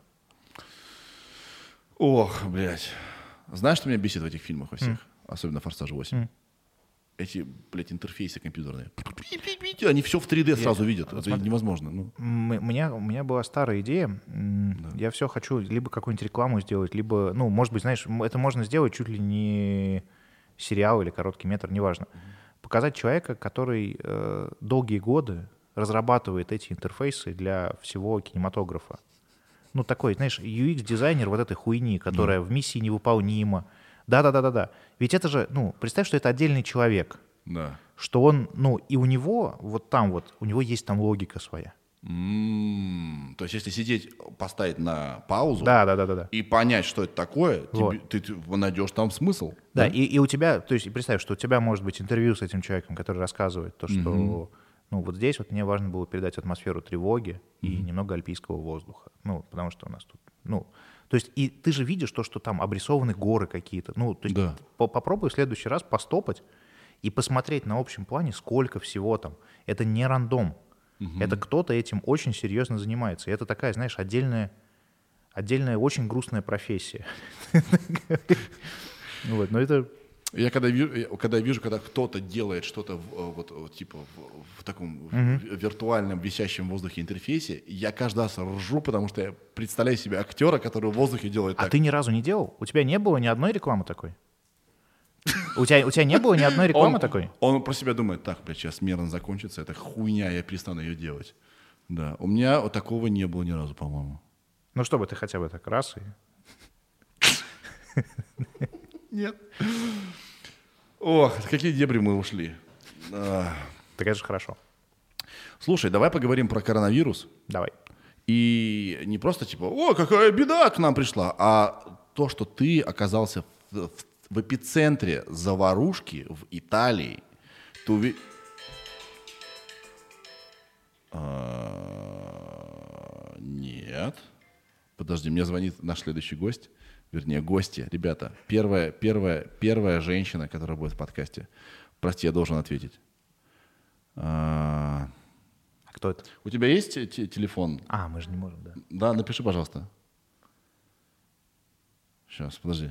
Ох, блядь. Знаешь, что меня бесит в этих фильмах во всех? Особенно «Форсаж восемь». Эти, блядь, интерфейсы компьютерные. Они все в три дэ сразу я, видят. Это смотри, невозможно. Ну. У меня, у меня была старая идея. Да. Я все хочу либо какую-нибудь рекламу сделать, либо, ну, может быть, знаешь, это можно сделать чуть ли не сериал или короткий метр, неважно. Mm-hmm. Показать человека, который э, долгие годы разрабатывает эти интерфейсы для всего кинематографа. Ну, такой, знаешь, ю экс-дизайнер вот этой хуйни, которая mm-hmm. в миссии невыполнима. Да-да-да-да-да. Ведь это же, ну, представь, что это отдельный человек. Да. Что он, ну, и у него, вот там вот, у него есть там логика своя. Mm-hmm. То есть, если сидеть, поставить на паузу да, да, да, да, да. и понять, что это такое, вот. тебе, ты, ты найдешь там смысл. Да, да? И, и у тебя, то есть, представь, что у тебя может быть интервью с этим человеком, который рассказывает то, что, mm-hmm. ну, вот здесь вот мне важно было передать атмосферу тревоги mm-hmm. и немного альпийского воздуха. Ну, потому что у нас тут, ну... То есть и ты же видишь то, что там обрисованы горы какие-то. Ну, то есть да. по- попробуй в следующий раз постопать и посмотреть на общем плане, сколько всего там. Это не рандом. Угу. Это кто-то этим очень серьезно занимается. И это такая, знаешь, отдельная, отдельная очень грустная профессия. Вот, но это... Я когда вижу, когда вижу, когда кто-то делает что-то вот, вот, типа в, в таком uh-huh. виртуальном висящем в воздухе интерфейсе, я каждый раз ржу, потому что я представляю себе актера, который в воздухе делает а так. А ты ни разу не делал? У тебя не было ни одной рекламы такой? У тебя, у тебя не было ни одной рекламы он, такой? Он про себя думает, так, блядь, сейчас мирно закончится, это хуйня, я перестану ее делать. Да, у меня вот такого не было ни разу, по-моему. Ну, чтобы ты хотя бы так раз и... Нет. Ох, какие дебри мы ушли. Так это же хорошо. Слушай, давай поговорим про коронавирус. Давай. И не просто типа, о, какая беда к нам пришла, а то, что ты оказался в, в, в эпицентре заварушки в Италии. Ты уви... а, нет. Подожди, мне звонит наш следующий гость. Вернее, гости, ребята. Первая, первая, первая женщина, которая будет в подкасте. Прости, я должен ответить. А, а кто это? У тебя есть т- телефон? А, мы же не можем, да. Да, напиши, пожалуйста. Сейчас, подожди.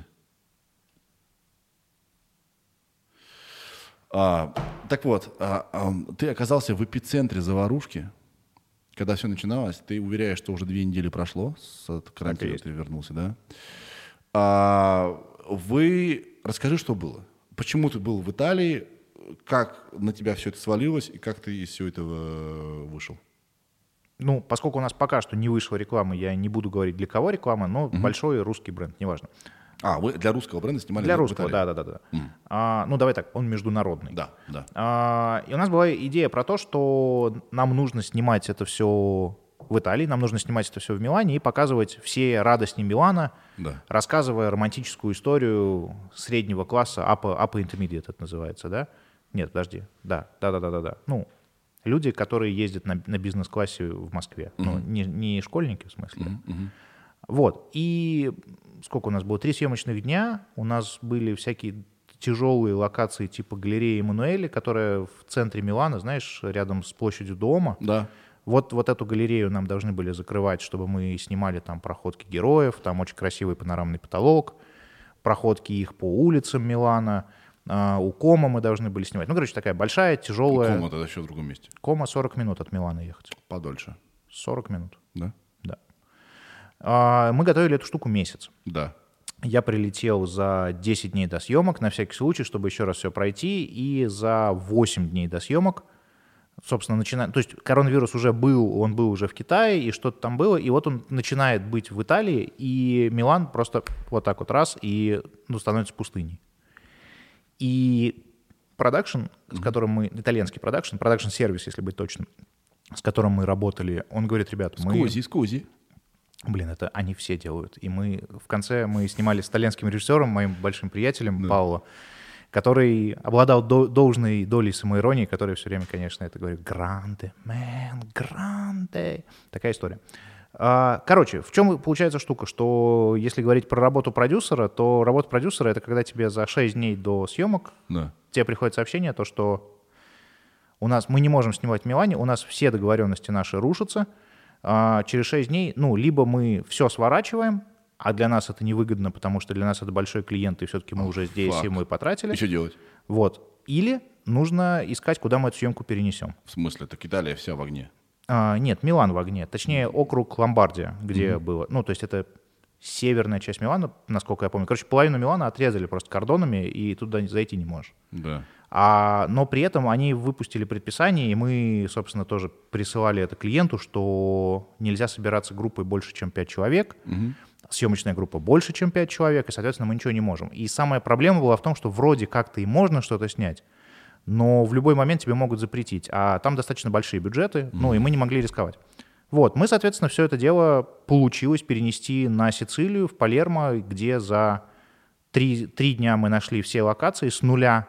А, так вот, а, а, ты оказался в эпицентре заварушки. когда все начиналось, ты уверяешь, что уже две недели прошло с карантина, ты вернулся, да? А, вы... Расскажи, что было. Почему ты был в Италии, как на тебя все это свалилось, и как ты из всего этого вышел? Ну, поскольку у нас пока что не вышла реклама, я не буду говорить, для кого реклама, но угу. большой русский бренд, неважно. А, вы для русского бренда снимали? Для русского, да-да-да. Mm. А, ну, давай так, он международный. Да, да. А, и у нас была идея про то, что нам нужно снимать это все в Италии, нам нужно снимать это все в Милане и показывать все радости Милана, да. рассказывая романтическую историю среднего класса, upper, upper intermediate это называется, да? Нет, подожди, да, да-да-да-да. Ну, люди, которые ездят на, на бизнес-классе в Москве. Mm-hmm. Ну, не, не школьники, в смысле. Mm-hmm. Вот, и сколько у нас было? Три съемочных дня, у нас были всякие тяжелые локации типа галереи Эммануэля, которая в центре Милана, знаешь, рядом с площадью Дуомо. Да. Вот, вот эту галерею нам должны были закрывать, чтобы мы снимали там проходки героев, там очень красивый панорамный потолок, проходки их по улицам Милана, а, у Комо мы должны были снимать. Ну, короче, такая большая, тяжелая... Комо тогда еще в другом месте. Комо сорок минут от Милана ехать. Подольше. сорок минут. Да? Да. А, мы готовили эту штуку месяц. Да. Я прилетел за десять дней до съемок, на всякий случай, чтобы еще раз все пройти, и за восемь дней до съемок, собственно, начинаем... То есть коронавирус уже был, он был уже в Китае, и что-то там было, и вот он начинает быть в Италии, и Милан просто вот так вот раз, и ну, становится пустыней. И продакшн, mm-hmm. с которым мы... Итальянский продакшн, продакшн-сервис, если быть точным, с которым мы работали, он говорит, ребят, мы... Скузи, скузи. Блин, это они все делают. И мы в конце мы снимали с итальянским режиссером, моим большим приятелем да. Паоло, который обладал до, должной долей самоиронии, который все время, конечно, это говорит «гранде, мэн, гранде». Такая история. Короче, в чем получается штука, что если говорить про работу продюсера, то работа продюсера — это когда тебе за шесть дней до съемок да. тебе приходит сообщение, то, что у нас мы не можем снимать в Милане, у нас все договоренности наши рушатся, через шесть дней, ну, либо мы все сворачиваем, а для нас это невыгодно, потому что для нас это большой клиент, и все-таки мы уже здесь, Фак. и мы потратили. И что делать? Вот. Или нужно искать, куда мы эту съемку перенесем. В смысле? Так Италия вся в огне? А, нет, Милан в огне. Точнее, округ Ломбардия, где mm-hmm. было. Ну, то есть это северная часть Милана, насколько я помню. Короче, половину Милана отрезали просто кордонами, и туда зайти не можешь. Да. А, но при этом они выпустили предписание, и мы, собственно, тоже присылали это клиенту, что нельзя собираться группой больше, чем пять человек, угу. съемочная группа больше, чем пять человек, и, соответственно, мы ничего не можем. И самая проблема была в том, что вроде как-то и можно что-то снять, но в любой момент тебе могут запретить, а там достаточно большие бюджеты, угу. ну и мы не могли рисковать. Вот, мы, соответственно, все это дело получилось перенести на Сицилию, в Палермо, где за три, три дня мы нашли все локации с нуля.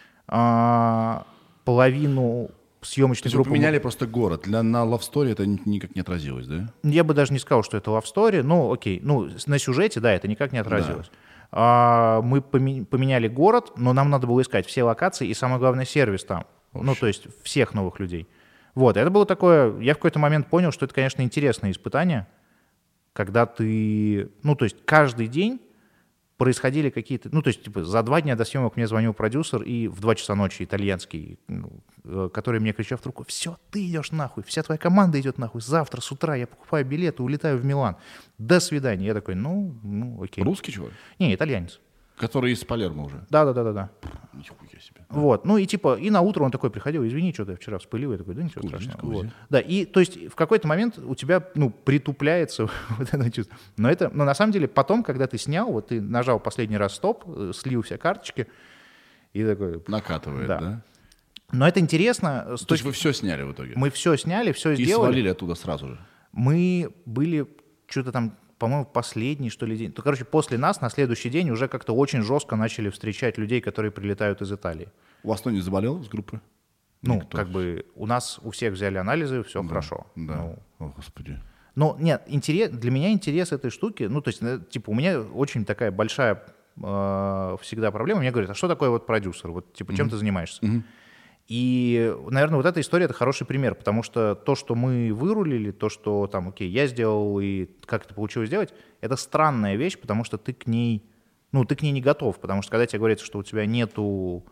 А, половину съемочной группы... Вы поменяли просто город. Для, на Love Story это никак не отразилось, да? Я бы даже не сказал, что это Love Story. Ну, окей. Ну, на сюжете, да, это никак не отразилось. Да. А, мы поменяли город, но нам надо было искать все локации и, самое главное, сервис там. Вообще. Ну, то есть всех новых людей. Вот, это было такое... Я в какой-то момент понял, что это, конечно, интересное испытание, когда ты... Ну, то есть каждый день происходили какие-то... Ну, то есть, типа, за два дня до съемок мне звонил продюсер, и в два часа ночи итальянский, который мне кричал в трубку: «Все, ты идешь нахуй, вся твоя команда идет нахуй, завтра с утра я покупаю билеты, улетаю в Милан. До свидания». Я такой, ну, ну окей. Русский человек? Не, итальянец. Который из Палермо уже? Да-да-да-да. Нихуя себе. Вот, ну и типа, и на утро он такой приходил: «Извини, что-то я вчера вспылил». Я такой: «Да ничего скузи, страшного». Скузи. Вот. Да, и то есть в какой-то момент у тебя, ну, притупляется вот это чувство. Но это, но на самом деле потом, когда ты снял, вот ты нажал последний раз стоп, слил все карточки и такой... Накатывает, да? да? Но это интересно. То точки... есть вы все сняли в итоге? Мы все сняли, все и сделали. И свалили оттуда сразу же? Мы были что-то там... по-моему, последний, что ли, день. То, короче, после нас на следующий день уже как-то очень жестко начали встречать людей, которые прилетают из Италии. У вас кто не заболел с группы? Ну, Никто. Как бы у нас у всех взяли анализы, все да, хорошо. Да, ну, о, Господи. Но нет, интерес, для меня интерес этой штуки, ну, то есть, типа, у меня очень такая большая э, всегда проблема. Мне говорят: а что такое вот продюсер? Вот, типа, чем mm-hmm. ты занимаешься? Mm-hmm. И, наверное, вот эта история — это хороший пример, потому что то, что мы вырулили, то, что там, окей, я сделал и как это получилось сделать, это странная вещь, потому что ты к ней, ну, ты к ней не готов, потому что когда тебе говорится, что у тебя нету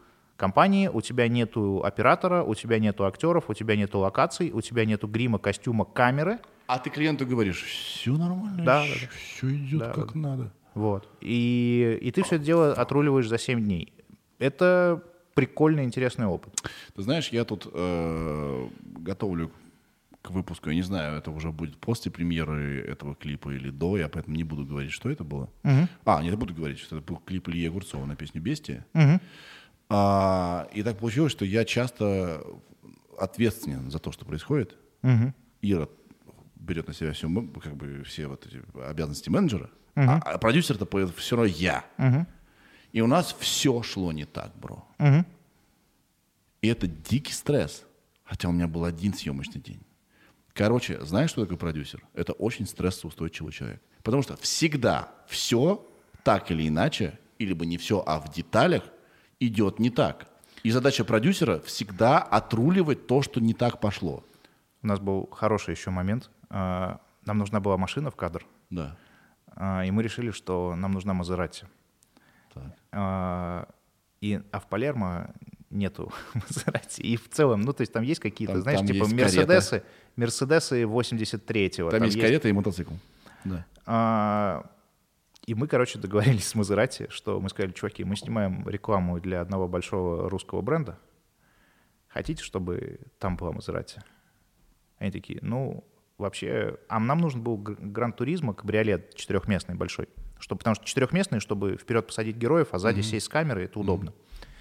компании, у тебя нету оператора, у тебя нету актеров, у тебя нету локаций, у тебя нету грима, костюма, камеры. А ты клиенту говоришь, все нормально, Да, все, да, да. все идет Да, как да. надо. Вот. И, и ты все это дело отруливаешь за семь дней. Это прикольный, интересный опыт. Ты знаешь, я тут э, готовлю к выпуску, я не знаю, это уже будет после премьеры этого клипа или до, я поэтому не буду говорить, что это было. Угу. А, нет, я буду говорить, что это был клип Ильи Огурцова на песню «Бестия». Угу. А, и так получилось, что я часто ответственен за то, что происходит. Угу. Ира берет на себя все, как бы, все вот эти обязанности менеджера, Угу. а, а продюсер-то все равно я. Угу. И у нас все шло не так, бро. Угу. И это дикий стресс. Хотя у меня был один съемочный день. Короче, знаешь, что такое продюсер? Это очень стрессоустойчивый человек. Потому что всегда все так или иначе, или бы не все, а в деталях, идет не так. И задача продюсера всегда отруливать то, что не так пошло. У нас был хороший еще момент. А, Нам нужна была машина в кадр. Да. А, И мы решили, что нам нужна Мазерати. Так. А, И, а в Палермо нету Мазерати. И в целом, ну, то есть там есть какие-то, Там- знаешь, там типа есть Мерседесы, Мерседесы восемьдесят третьего. Там, есть карета и мотоцикл. Да. А, И мы, короче, договорились с Мазерати, что мы сказали, чуваки, мы снимаем рекламу для одного большого русского бренда. Хотите, чтобы там была Мазерати? Они такие, ну, вообще... А нам нужен был Гр- Гран-туризмо, кабриолет четырехместный большой. Что, потому что четырехместный, чтобы вперед посадить героев, а сзади сесть с камерой, это удобно.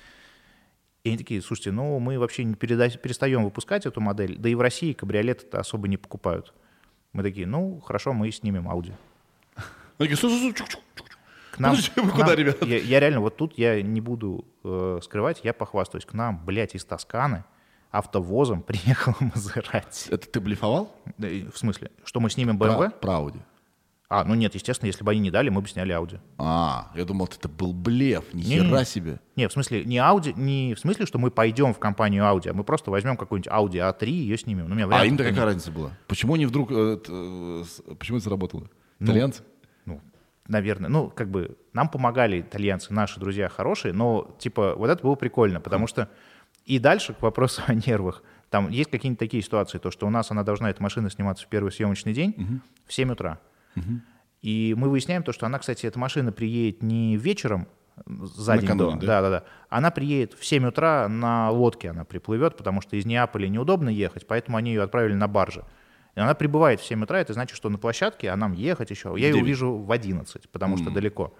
И они такие, слушайте, ну, мы вообще не переда- перестаем выпускать эту модель, да и в России кабриолеты-то особо не покупают. Мы такие, ну, хорошо, мы снимем Audi. Они такие, стой, стой, стой, чук, чук, чук. К нам, Подожди, вы к куда, нам- ребят? Я, я реально, вот тут я не буду э, скрывать, я похвастаюсь. К нам, блядь, из Тосканы автовозом приехала Мазерати. Это ты блефовал? Да, и В смысле, что мы снимем бэ эм Про, вэ? про Audi. А, ну нет, естественно, если бы они не дали, мы бы сняли Audi. А, я думал, это был блеф. Ни хера Не-не-не. себе. Не, в смысле, не Audi, не в смысле, что мы пойдем в компанию Audi, а мы просто возьмем какую-нибудь Audi а три и ее снимем. Ну, у меня А вариантов им-то нет. какая разница была? Почему они вдруг... э, т- э, с- почему это заработало? Ну, Итальянцы? Ну, наверное, ну, как бы нам помогали итальянцы, наши друзья хорошие, но, типа, вот это было прикольно, потому что и дальше к вопросу о нервах. Там есть какие-нибудь такие ситуации, то, что у нас она должна, эта машина, сниматься в первый съемочный день в семь утра. И мы выясняем то, что она, кстати, эта машина приедет не вечером, за день Накануне, до. да? Да, да, да. Она приедет в семь утра на лодке, она приплывет, потому что из Неаполя неудобно ехать, поэтому они ее отправили на барже. И она прибывает в семь утра, это значит, что на площадке, а нам ехать еще. Я ее девять. увижу в одиннадцать, потому что далеко.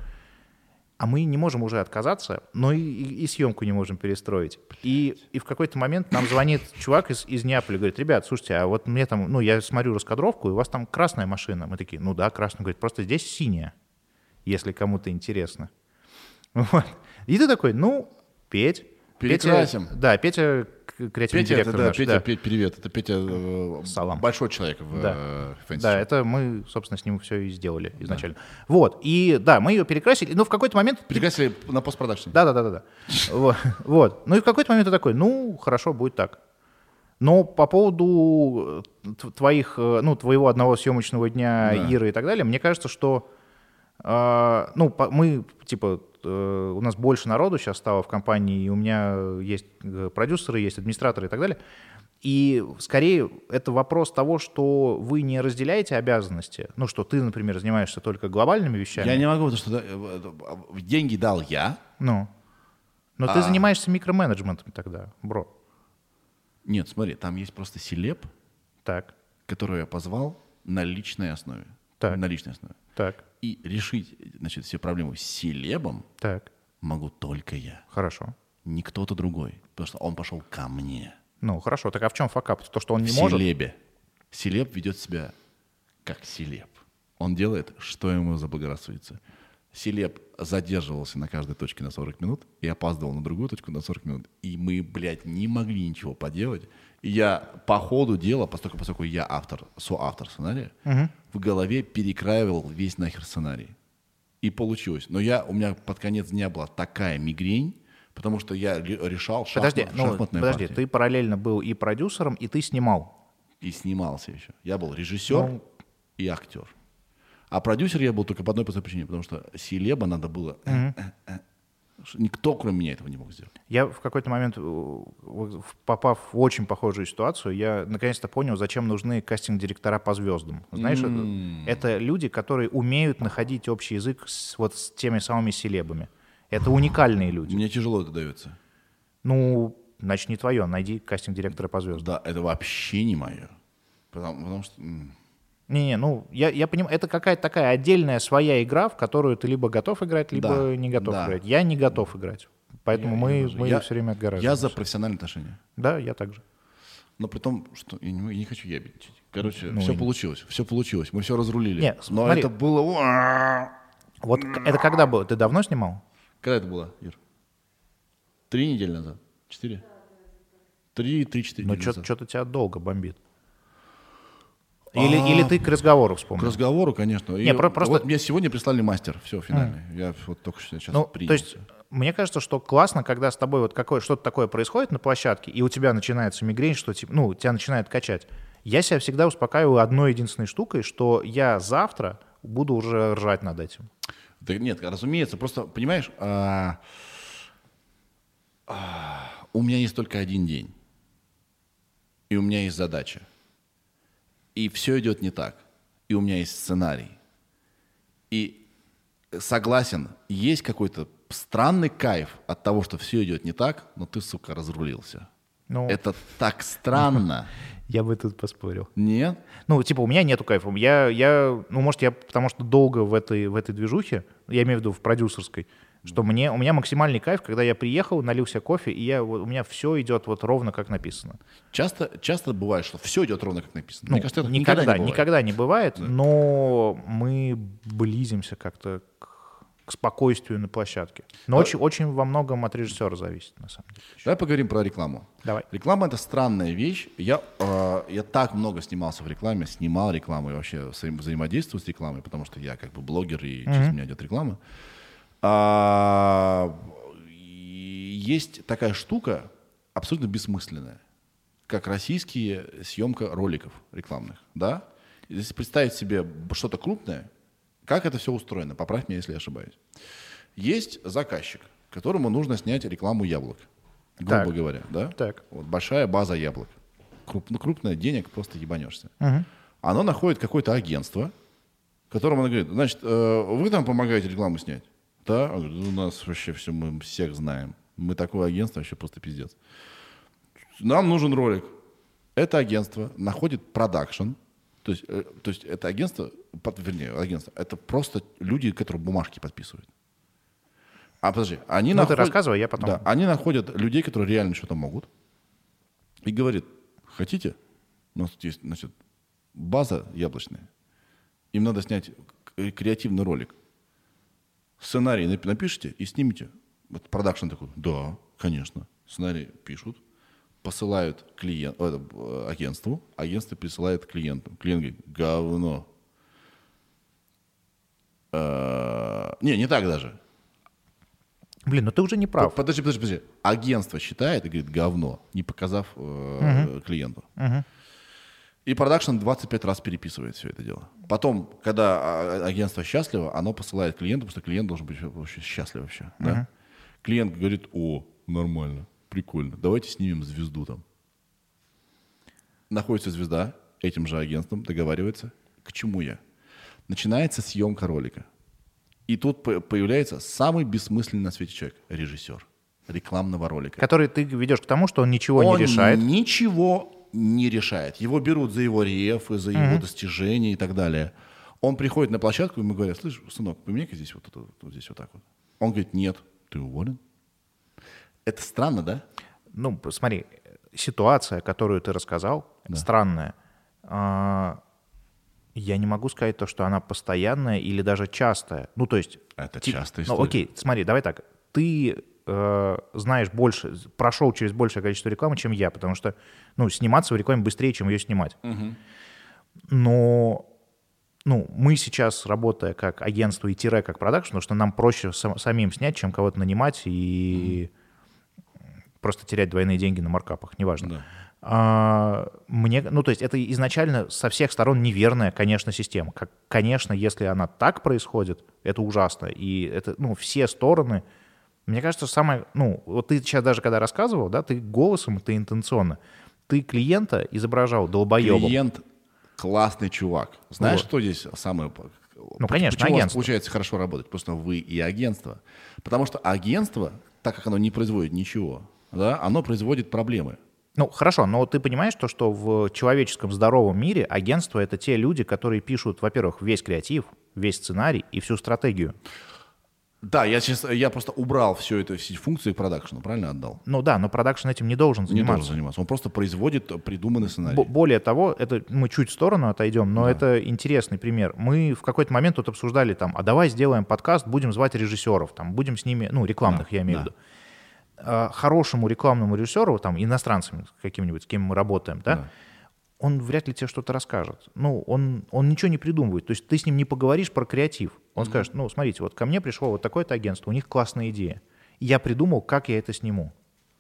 А мы не можем уже отказаться, но и, и- и съемку не можем перестроить. И, и в какой-то момент нам звонит чувак из, из Неаполя, говорит, ребят, слушайте, а вот мне там, ну, я смотрю раскадровку, и у вас там красная машина. Мы такие, ну да, красная. Говорит, просто здесь синяя, если кому-то интересно. Вот. И ты такой, ну, Петь. Перекрасим. Петя, да, Петя к- креативный Петя, директор это, да, наш, Петя, да. Петь, привет. Это Петя э, Салам. большой человек в Да. э, фэнтези. Да, это мы, собственно, с ним все и сделали изначально. Вот, и да, мы ее перекрасили, но в какой-то момент... Перекрасили на постпродакшн. Да, да, да, да, да. Вот, вот. Ну и в какой-то момент ты такой, ну, хорошо, будет так. Но по поводу т- твоих, э, ну, твоего одного съемочного дня, Да. Иры и так далее, мне кажется, что э, ну, по- мы, типа, э, у нас больше народу сейчас стало в компании, и у меня есть э, продюсеры, есть администраторы и так далее. И скорее это вопрос того, что вы не разделяете обязанности. Ну, что ты, например, занимаешься только глобальными вещами. Я не могу, потому что да, э, э, деньги дал я. Ну. Но ты А. занимаешься микроменеджментом тогда, бро. Нет, смотри, там есть просто селеб, Так, которую я позвал на личной основе. Так. На личной основе. так, И решить, значит, все проблемы с селебом так. могу только я. Хорошо. Не кто-то другой. Потому что он пошел ко мне. Ну, хорошо. Так а в чем факап? То, что он не в может? селебе. Селеб ведет себя как селеб. Он делает, что ему заблагорассудится. Селеб задерживался на каждой точке на сорок минут и опаздывал на другую точку на сорок минут. И мы, блядь, не могли ничего поделать. И я по ходу дела, поскольку, поскольку я автор, соавтор сценария, в голове перекраивал весь нахер сценарий. И получилось. Но я, у меня под конец дня была такая мигрень, потому что я ре- решал шахмат, Подожди, ну, шахматные подожди, партии. ты параллельно был и продюсером, и ты снимал. И снимался еще. Я был режиссер Ну. и актер. А продюсер я был только по одной простой причине, потому что селеба надо было... Никто, кроме меня, этого не мог сделать. Я в какой-то момент, попав в очень похожую ситуацию, я наконец-то понял, зачем нужны кастинг-директора по звездам. Знаешь, mm. это, это люди, которые умеют находить общий язык с, вот, с теми самыми селебами. Это уникальные люди. Мне тяжело это дается. Ну, значит, не твое. Найди кастинг-директора по звездам. Да, это вообще не мое. Потому, потому что... Не-не, ну, я, я понимаю, это какая-то такая отдельная своя игра, в которую ты либо готов играть, либо да, не готов да. играть. Я не готов играть, поэтому я, мы, я, мы я, все время отгораживаемся. Я за профессиональные отношения. Да, я также. Но при том, что я не, я не хочу ябедничать. Короче, ну, все и... получилось, все получилось, мы все разрулили. Не, но смотри, это было... Вот это когда было? Ты давно снимал? Когда это было, Ир? Три недели назад? Четыре? Три, три-четыре недели назад. Ну, что-то тебя долго бомбит. Или, а, или ты к разговору вспомнил? К разговору, конечно. Не, про, просто... Вот мне сегодня прислали мастер, все, финальный. Mm. Я вот только что сейчас ну, принял. То есть, мне кажется, что классно, когда с тобой вот какое, что-то такое происходит на площадке, и у тебя начинается мигрень, что типа, ну, тебя начинает качать. Я себя всегда успокаиваю одной единственной штукой, что я завтра буду уже ржать над этим. Да нет, разумеется, просто, понимаешь, а, а, у меня есть только один день, и у меня есть задача. И все идет не так. И у меня есть сценарий. И согласен, есть какой-то странный кайф от того, что все идет не так, но ты, сука, разрулился. Ну, это так странно. Я бы тут поспорил. Нет? Ну, типа, у меня нету кайфа. Я, я, ну, может, я потому что долго в этой, в этой движухе, я имею в виду в продюсерской, что мне, у меня максимальный кайф, когда я приехал, налил себе кофе, и я, вот, у меня все идет вот ровно как написано. Часто, часто бывает, что все идет ровно как написано. Ну, Мне кажется, это никогда, никогда не бывает. Никогда не бывает, да. Но мы близимся как-то к, к спокойствию на площадке. Но да. очень, очень во многом от режиссера зависит, на самом деле. Давай поговорим про рекламу. Давай. Реклама — это странная вещь. Я, э, я так много снимался в рекламе, снимал рекламу и вообще взаимодействую с рекламой, потому что я как бы блогер, и mm-hmm. через меня идет реклама. А, есть такая штука, абсолютно бессмысленная, как российские съемка роликов рекламных. Да? Если представить себе что-то крупное, как это все устроено? Поправь меня, если я ошибаюсь. Есть заказчик, которому нужно снять рекламу яблок, грубо так. говоря. Да? Так. Вот большая база яблок. Круп, ну, крупное, денег просто ебанешься. Угу. Оно находит какое-то агентство, которому оно говорит, значит, э, вы там помогаете рекламу снять? Да, у нас вообще все, мы всех знаем. Мы такое агентство, вообще просто пиздец. Нам нужен ролик. Это агентство находит продакшн. То есть, э, то есть это агентство, под, вернее, агентство, это просто люди, которые бумажки подписывают. А подожди, они ну, находят... ты рассказывай, я потом... Да, они находят людей, которые реально что-то могут. И говорят, хотите? У нас тут есть, значит, база яблочная. Им надо снять креативный ролик. Сценарий напишите и снимите. Вот продакшн такой, да, конечно. Сценарий пишут, посылают клиент, э, агентству, агентство присылает клиенту. Клиент говорит, говно. Э, не, не так даже. Блин, ну ты уже не прав. Подожди, подожди, подожди. Агентство считает и говорит, говно, не показав э, угу. клиенту. Угу. И продакшн двадцать пять раз переписывает все это дело. Потом, когда агентство счастливо, оно посылает клиенту, потому что клиент должен быть вообще счастлив вообще. Uh-huh. Да? Клиент говорит, о, нормально, прикольно, давайте снимем звезду там. Находится звезда, этим же агентством договаривается, к чему я. Начинается съемка ролика. И тут появляется самый бессмысленный на свете человек, режиссер рекламного ролика. Который ты ведешь к тому, что он ничего он не решает. ничего не решает. Его берут за его рефы, за его mm-hmm. достижения и так далее. Он приходит на площадку, и ему говорят, слышь, сынок, поменяй-ка здесь вот, это, вот здесь вот так вот. Он говорит, нет, ты уволен. Это странно, да? Ну, смотри, ситуация, которую ты рассказал, да. странная. А, я не могу сказать то, что она постоянная или даже частая. Ну, то есть... Это типа, частая история. Ну, окей, смотри, давай так. Ты... знаешь больше, прошел через большее количество рекламы, чем я, потому что, ну, сниматься в рекламе быстрее, чем ее снимать. Угу. Но, ну, мы сейчас, работая как агентство и тире как продакшн, потому что нам проще сам, самим снять, чем кого-то нанимать и угу. просто терять двойные деньги на маркапах, неважно. Да. А, мне, ну, то есть это изначально со всех сторон неверная, конечно, система. Как, конечно, если она так происходит, это ужасно. И это, ну, все стороны Мне кажется, самое... Ну, вот ты сейчас даже когда рассказывал, да, ты голосом, ты интенционно, ты клиента изображал долбоебом. Клиент классный чувак. Знаешь, Вот. что здесь самое... Ну, конечно, Почему у вас агентство. получается хорошо работать? Просто вы и агентство. Потому что агентство, так как оно не производит ничего, да, оно производит проблемы. Ну, хорошо, но ты понимаешь то, что в человеческом здоровом мире агентство — это те люди, которые пишут, во-первых, весь креатив, весь сценарий и всю стратегию. Да, я сейчас я просто убрал все это, все функции к продакшену, правильно отдал? Ну да, но продакшн этим не должен Не заниматься. должен заниматься. Он просто производит придуманный сценарий. Б- Более того, это мы чуть в сторону отойдем, но Да. это интересный пример. Мы в какой-то момент тут обсуждали там, а давай сделаем подкаст, будем звать режиссеров, там, будем с ними, ну, рекламных, Да, я имею да. в виду. А, хорошему рекламному режиссеру, там, иностранцам каким-нибудь, с кем мы работаем, да, Да. он вряд ли тебе что-то расскажет. Ну, он, он ничего не придумывает. То есть ты с ним не поговоришь про креатив. Он mm-hmm. скажет, ну, смотрите, вот ко мне пришло вот такое-то агентство, у них классная идея. И я придумал, как я это сниму.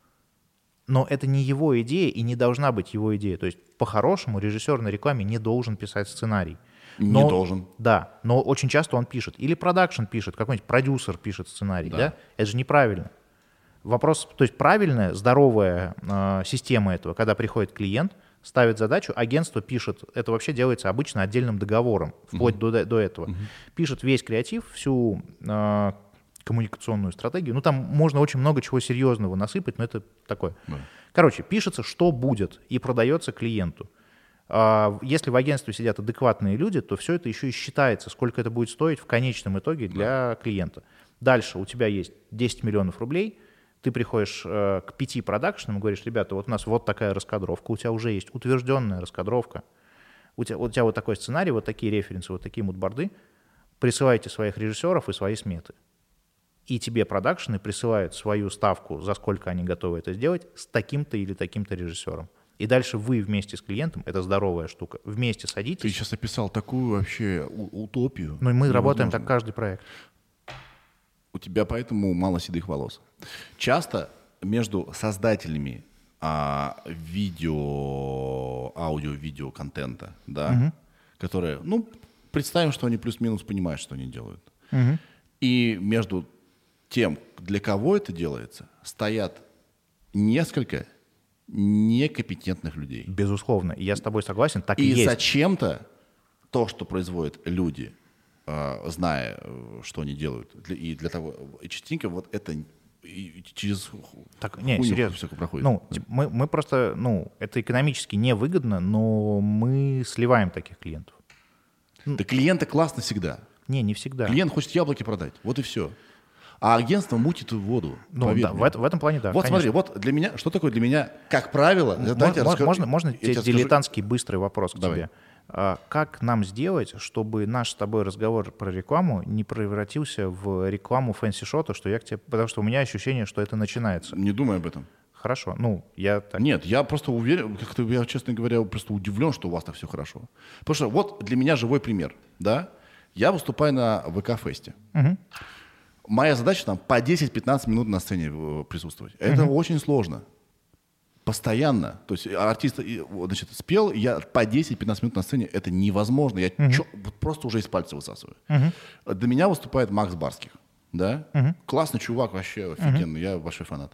Но это не его идея и не должна быть его идея. То есть по-хорошему режиссер на рекламе не должен писать сценарий. Не должен. Да, но очень часто он пишет. Или продакшн пишет, какой-нибудь продюсер пишет сценарий. Да. Да. Это же неправильно. Вопрос, то есть правильная, здоровая э, система этого, когда приходит клиент, ставит задачу, агентство пишет, это вообще делается обычно отдельным договором, вплоть uh-huh. до, до этого. Uh-huh. Пишет весь креатив, всю э, коммуникационную стратегию. Ну, там можно очень много чего серьезного насыпать, но это такое. Uh-huh. Короче, пишется, что будет, и продается клиенту. А если в агентстве сидят адекватные люди, то все это еще и считается, сколько это будет стоить в конечном итоге для uh-huh. клиента. Дальше у тебя есть десять миллионов рублей, ты приходишь э, к пяти продакшенам и говоришь, ребята, вот у нас вот такая раскадровка, у тебя уже есть утвержденная раскадровка, у тебя, у тебя вот такой сценарий, вот такие референсы, вот такие мудборды, присылайте своих режиссеров и свои сметы. И тебе продакшены присылают свою ставку, за сколько они готовы это сделать, с таким-то или таким-то режиссером. И дальше вы вместе с клиентом, это здоровая штука, вместе садитесь. Ты сейчас описал такую вообще у- утопию. Ну и мы Невозможно. работаем так каждый проект. У тебя поэтому мало седых волос. Часто между создателями а, видео, аудио-видео контента, да, угу. которые, ну, представим, что они плюс-минус понимают, что они делают. Угу. И между тем, для кого это делается, стоят несколько некомпетентных людей. Безусловно. И я с тобой согласен, так и, и есть. И зачем-то то, что производят люди, зная, что они делают, и для того, и частенько вот это и через так, не, серьезно, все проходит. Ну, да. мы, мы просто, ну, это экономически невыгодно, но мы сливаем таких клиентов. Да клиенты классно всегда. Не, не всегда. Клиент хочет яблоки продать, вот и все. А агентство мутит воду. Ну, да, в, в этом плане, да. Вот конечно. смотри, вот для меня, что такое для меня, как правило... Можно, дайте можно, расскажу, можно, можно тебе дилетантский быстрый вопрос к Давай. тебе. А, как нам сделать, чтобы наш с тобой разговор про рекламу не превратился в рекламу фэнси-шота, что я к тебе... Потому что у меня ощущение, что это начинается. Не думай об этом. Хорошо, ну, я так... Нет, я просто уверен, как-то я, честно говоря, просто удивлен, что у вас так все хорошо. Потому что вот для меня живой пример, да? Я выступаю на ВК-фесте. Угу. Моя задача там по десять-пятнадцать минут на сцене присутствовать. Это угу. очень сложно. Постоянно. То есть артист, значит, спел, я по десять-пятнадцать минут на сцене, это невозможно. Я uh-huh. чё, вот просто уже из пальца высасываю. Uh-huh. Для меня выступает Макс Барских. Да? Uh-huh. Классный чувак, вообще офигенный. Uh-huh. Я большой фанат.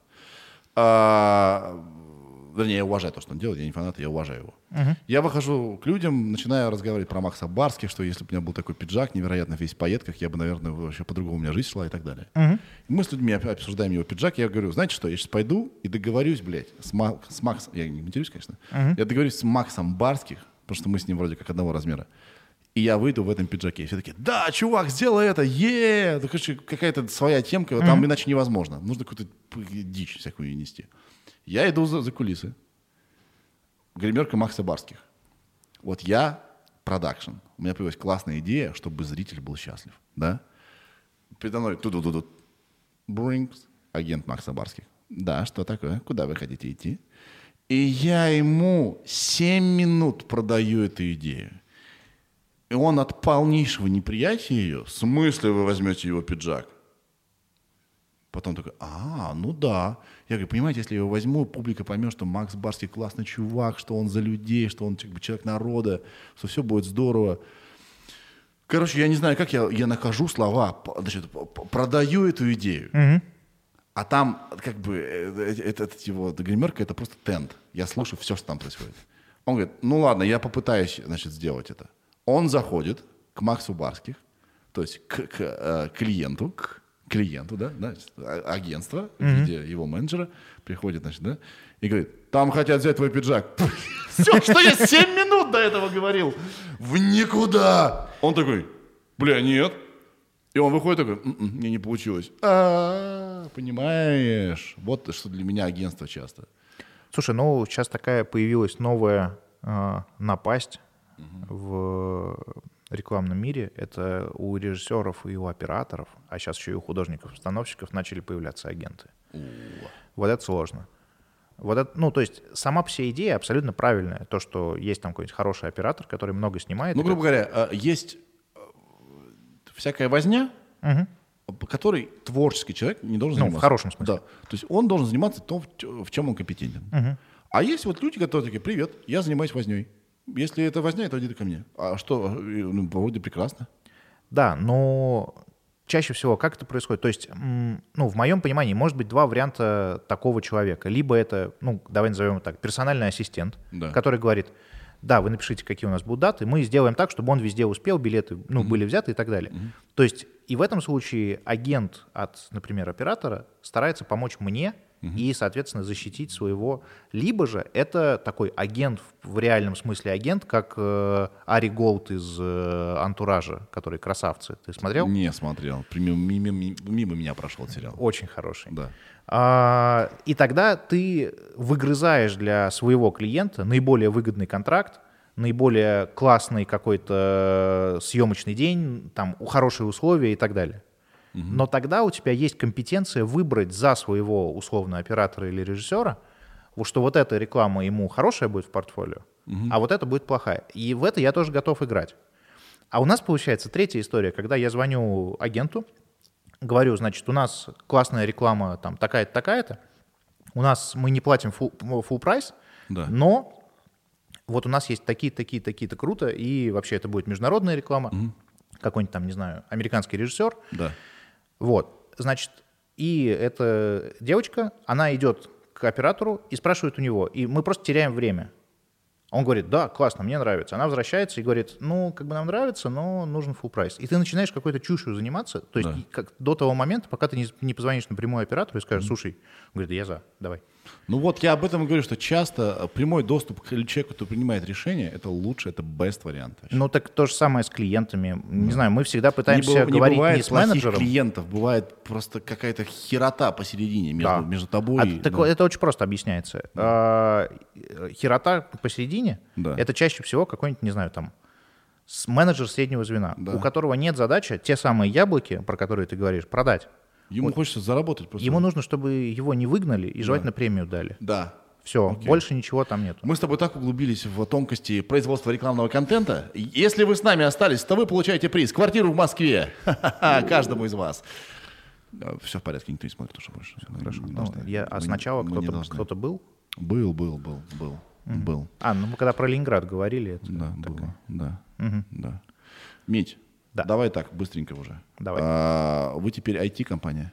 А, вернее, я уважаю то, что он делает. Я не фанат, я уважаю его. Uh-huh. Я выхожу к людям, начинаю разговаривать про Макса Барских, что если бы у меня был такой пиджак, невероятно весь в пайетках, я бы, наверное, вообще по-другому у меня жизнь шла и так далее. Uh-huh. Мы с людьми обсуждаем его пиджак, я говорю, знаете что, я сейчас пойду и договорюсь, блядь, с, Мак- с Максом, я не матерюсь, конечно, uh-huh. я договорюсь с Максом Барских, потому что мы с ним вроде как одного размера, и я выйду в этом пиджаке. И все такие, да, чувак, сделай это, е какая-то своя темка, uh-huh. там иначе невозможно. Нужно какую-то дичь всякую нести. Я иду за, за кулисы. Гримерка Макса Барских. Вот я продакшн. У меня появилась классная идея, чтобы зритель был счастлив. Да? Передо мной ту-ду-ду-ду. Бринкс, агент Макса Барских. Да, что такое? Куда вы хотите идти? И я ему семь минут продаю эту идею. И он от полнейшего неприятия ее, в смысле вы возьмете его пиджак? Потом такой, а, ну да. Я говорю, понимаете, если я его возьму, публика поймет, что Макс Барский классный чувак, что он за людей, что он как бы, человек народа, что все будет здорово. Короче, я не знаю, как я, я нахожу слова, значит, продаю эту идею. Mm-hmm. А там как бы этот его гримерка, это просто тент. Я слушаю все, что там происходит. Он говорит, ну ладно, я попытаюсь, значит, сделать это. Он заходит к Максу Барских, то есть к, к э, клиенту, к клиенту, да, значит, агентство в виде его менеджера, приходит, значит, да, и говорит, там хотят взять твой пиджак. Все, что я семь минут до этого говорил, в никуда. Он такой, бля, нет. И он выходит такой, м-м, мне не получилось. А-а-а, понимаешь, вот что для меня агентство часто. Слушай, ну сейчас такая появилась новая э, напасть угу. в рекламном мире. Это у режиссеров и у операторов, а сейчас еще и у художников-постановщиков начали появляться агенты. У. Вот это сложно. Вот это, ну, то есть сама по себе идея абсолютно правильная. То, что есть там какой-нибудь хороший оператор, который много снимает. Ну, грубо говоря, есть всякая возня, угу. по которой творческий человек не должен ну, заниматься. В хорошем смысле. Да. То есть он должен заниматься том, в чем он компетентен. Угу. А есть вот люди, которые такие, привет, я занимаюсь возней. Если это возня, то иди к мне. А что, ну, вроде прекрасно. Да, но чаще всего как это происходит? То есть, ну, в моем понимании, может быть два варианта такого человека. Либо это, ну, давай назовем его так, персональный ассистент, да. который говорит, да, вы напишите, какие у нас будут даты, мы сделаем так, чтобы он везде успел, билеты, ну, mm-hmm. были взяты и так далее. Mm-hmm. То есть и в этом случае агент от, например, оператора старается помочь мне mm-hmm. и, соответственно, защитить своего. Либо же это такой агент, в реальном смысле агент, как э, Ари Голд из э, «Антуража», который «Красавцы». Ты смотрел? Не смотрел. Мимо, мимо, мимо меня прошел сериал. Очень хороший. Да. А, и тогда ты выгрызаешь для своего клиента наиболее выгодный контракт, наиболее классный какой-то съемочный день, там, хорошие условия и так далее. Угу. Но тогда у тебя есть компетенция выбрать за своего условного оператора или режиссера, что вот эта реклама ему хорошая будет в портфолио, угу. а вот это будет плохая. И в это я тоже готов играть. А у нас получается третья история, когда я звоню агенту, говорю, значит, у нас классная реклама там такая-то, такая-то, у нас мы не платим full, full прайс, да. но вот у нас есть такие-то, такие-то, такие-то круто, и вообще это будет международная реклама, угу. какой-нибудь там, не знаю, американский режиссер. Да. Вот, значит, и эта девочка, она идет к оператору и спрашивает у него, и мы просто теряем время. Он говорит, да, классно, мне нравится. Она возвращается и говорит, ну, как бы нам нравится, но нужен full прайс. И ты начинаешь какой-то чушью заниматься, то есть да. как, до того момента, пока ты не, не позвонишь напрямую оператору и скажешь, слушай, он говорит, да я за, давай. Ну вот я об этом и говорю, что часто прямой доступ к человеку, кто принимает решение, это лучше, это best вариант. Вообще. Ну так то же самое с клиентами. Не да. знаю, мы всегда пытаемся не, говорить не, не с менеджером. Клиентов, бывает просто какая-то херота посередине между, да. между тобой. А, и, так да. Это очень просто объясняется. Да. А, херота посередине да. это чаще всего какой-нибудь, не знаю, там менеджер среднего звена, да. у которого нет задачи те самые яблоки, про которые ты говоришь, продать. Ему вот. Хочется заработать просто. Ему нужно, чтобы его не выгнали и желательно да. премию дали. Да. Все, окей. Больше ничего там нет. Мы с тобой так углубились в тонкости производства рекламного контента. Если вы с нами остались, то вы получаете приз. Квартиру в Москве. Каждому из вас. Все в порядке, никто не смотрит уже больше. Хорошо. А сначала кто-то был? Был, был, был, был. Был. А, ну мы когда про Ленинград говорили. Да, было. Да. Да. Мить. Да. Давай так, быстренько уже. Давай. А, вы теперь ай ти-компания?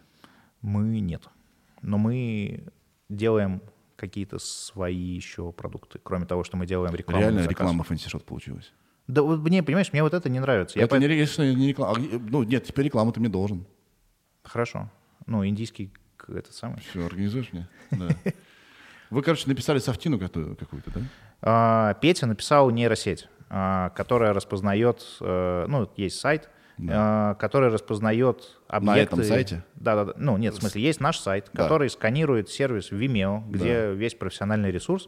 Мы нет. Но мы делаем какие-то свои еще продукты, кроме того, что мы делаем рекламу. Реально реклама фэнси-шот получилась? Да, мне, понимаешь, мне вот это не нравится. Это Я не, по... не реклама. Ну, нет, теперь рекламу ты мне должен. Хорошо. Ну, индийский, это самое. Все, организуешь мне? Да. Вы, короче, написали софтину какую-то, да? Петя написал нейросеть, которая распознает, ну, есть сайт, да. который распознает объекты. На этом сайте? Да, да, да. Ну, нет, в смысле, есть наш сайт, да. который сканирует сервис Vimeo, где да. весь профессиональный ресурс,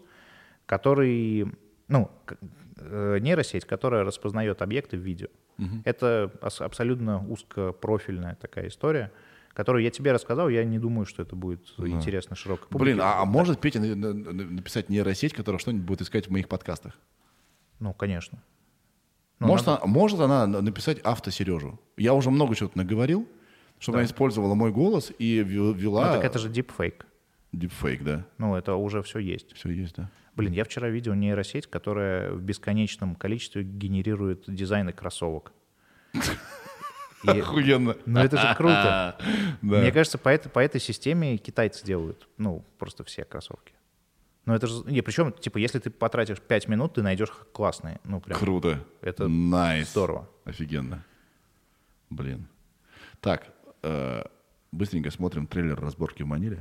который, ну, нейросеть, которая распознает объекты в видео. Угу. Это абсолютно узкопрофильная такая история, которую я тебе рассказал, я не думаю, что это будет да. интересно широкой публике. Блин, а, а может Петя написать нейросеть, которая что-нибудь будет искать в моих подкастах? Ну, конечно. Ну, может, надо... она, может она написать автосережу? Я уже много чего-то наговорил, чтобы да. она использовала мой голос и ввела... Ну, так это же deepfake. Deepfake, да. Ну, это уже все есть. Все есть, да. Блин, я вчера видел нейросеть, которая в бесконечном количестве генерирует дизайны кроссовок. И, Охуенно. ну это же круто. Да. Мне кажется, по, это, по этой системе китайцы делают, ну, просто все кроссовки. Ну это же, не, причем, типа, если ты потратишь пять минут, ты найдешь классные. Ну, прям. Круто. Это nice. здорово. Офигенно. Блин. Так, э, быстренько смотрим трейлер разборки в Маниле.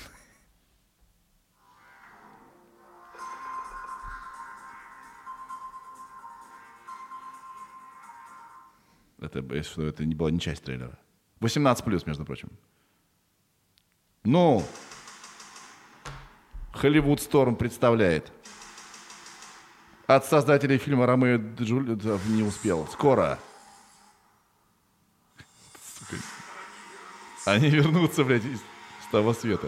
Это, что это не была не часть трейлера. восемнадцать плюс, между прочим. Ну, Hollywood Storm представляет. От создателей фильма «Ромео и Джульетта» не успел. Скоро. Сука. Они вернутся, блядь, из с того света.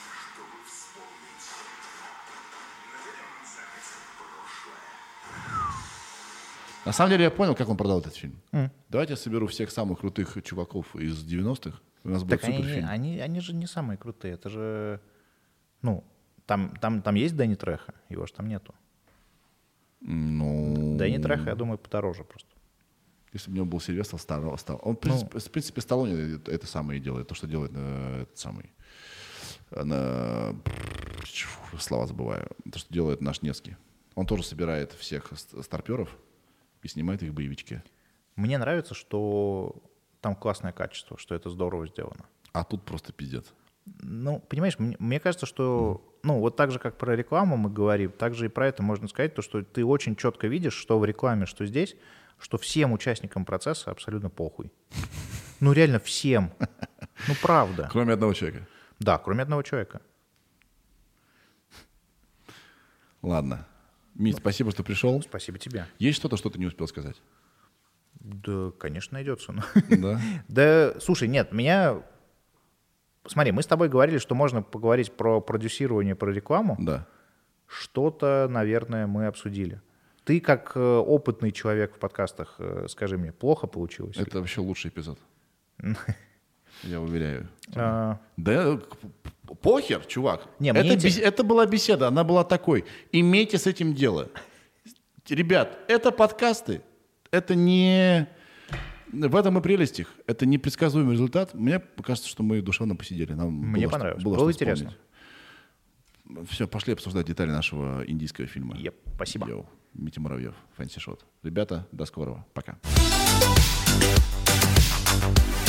На самом деле я понял, как он продал этот фильм. Mm. Давайте я соберу всех самых крутых чуваков из девяностых. У нас будет так суперфильм. Они, они, они же не самые крутые. Это же... Ну, там, там, там есть Дэнни Трехо, его же там нету. Ну... Дэнни Трехо, я думаю, подороже просто. Если бы у него был Сильвестр Сталлоне. Он, в принципе, ну, в принципе Сталлоне это, это самое и делает. То, что делает на, этот самый... На, слова забываю. То, что делает наш Невский. Он тоже собирает всех старперов и снимает их боевички. Мне нравится, что там классное качество, что это здорово сделано. А тут просто пиздец. Ну, понимаешь, мне, мне кажется, что, mm. ну, вот так же, как про рекламу мы говорим, так же и про это можно сказать, то, что ты очень четко видишь, что в рекламе, что здесь, что всем участникам процесса абсолютно похуй. Ну, реально всем. Ну, правда. Кроме одного человека. Да, кроме одного человека. Ладно. Мить, спасибо, что пришел. Спасибо тебе. Есть что-то, что ты не успел сказать? Да, конечно, найдется. Да? Да, слушай, нет, меня... Смотри, мы с тобой говорили, что можно поговорить про продюсирование, про рекламу. Да. Что-то, наверное, мы обсудили. Ты, как опытный человек в подкастах, скажи мне, плохо получилось? Это вообще лучший эпизод. Я уверяю. А... Да похер, чувак. Не, это, мне бес... это была беседа, она была такой. Имейте с этим дело. Ребят, это подкасты. Это не... В этом и прелесть их. Это непредсказуемый результат. Мне кажется, что мы душевно посидели. Нам Мне было, понравилось. Было, было что интересно. Вспомнить. Все, пошли обсуждать детали нашего индийского фильма. Yep, спасибо. Йоу, Митя Муравьев, Фэнси Шот. Ребята, до скорого. Пока.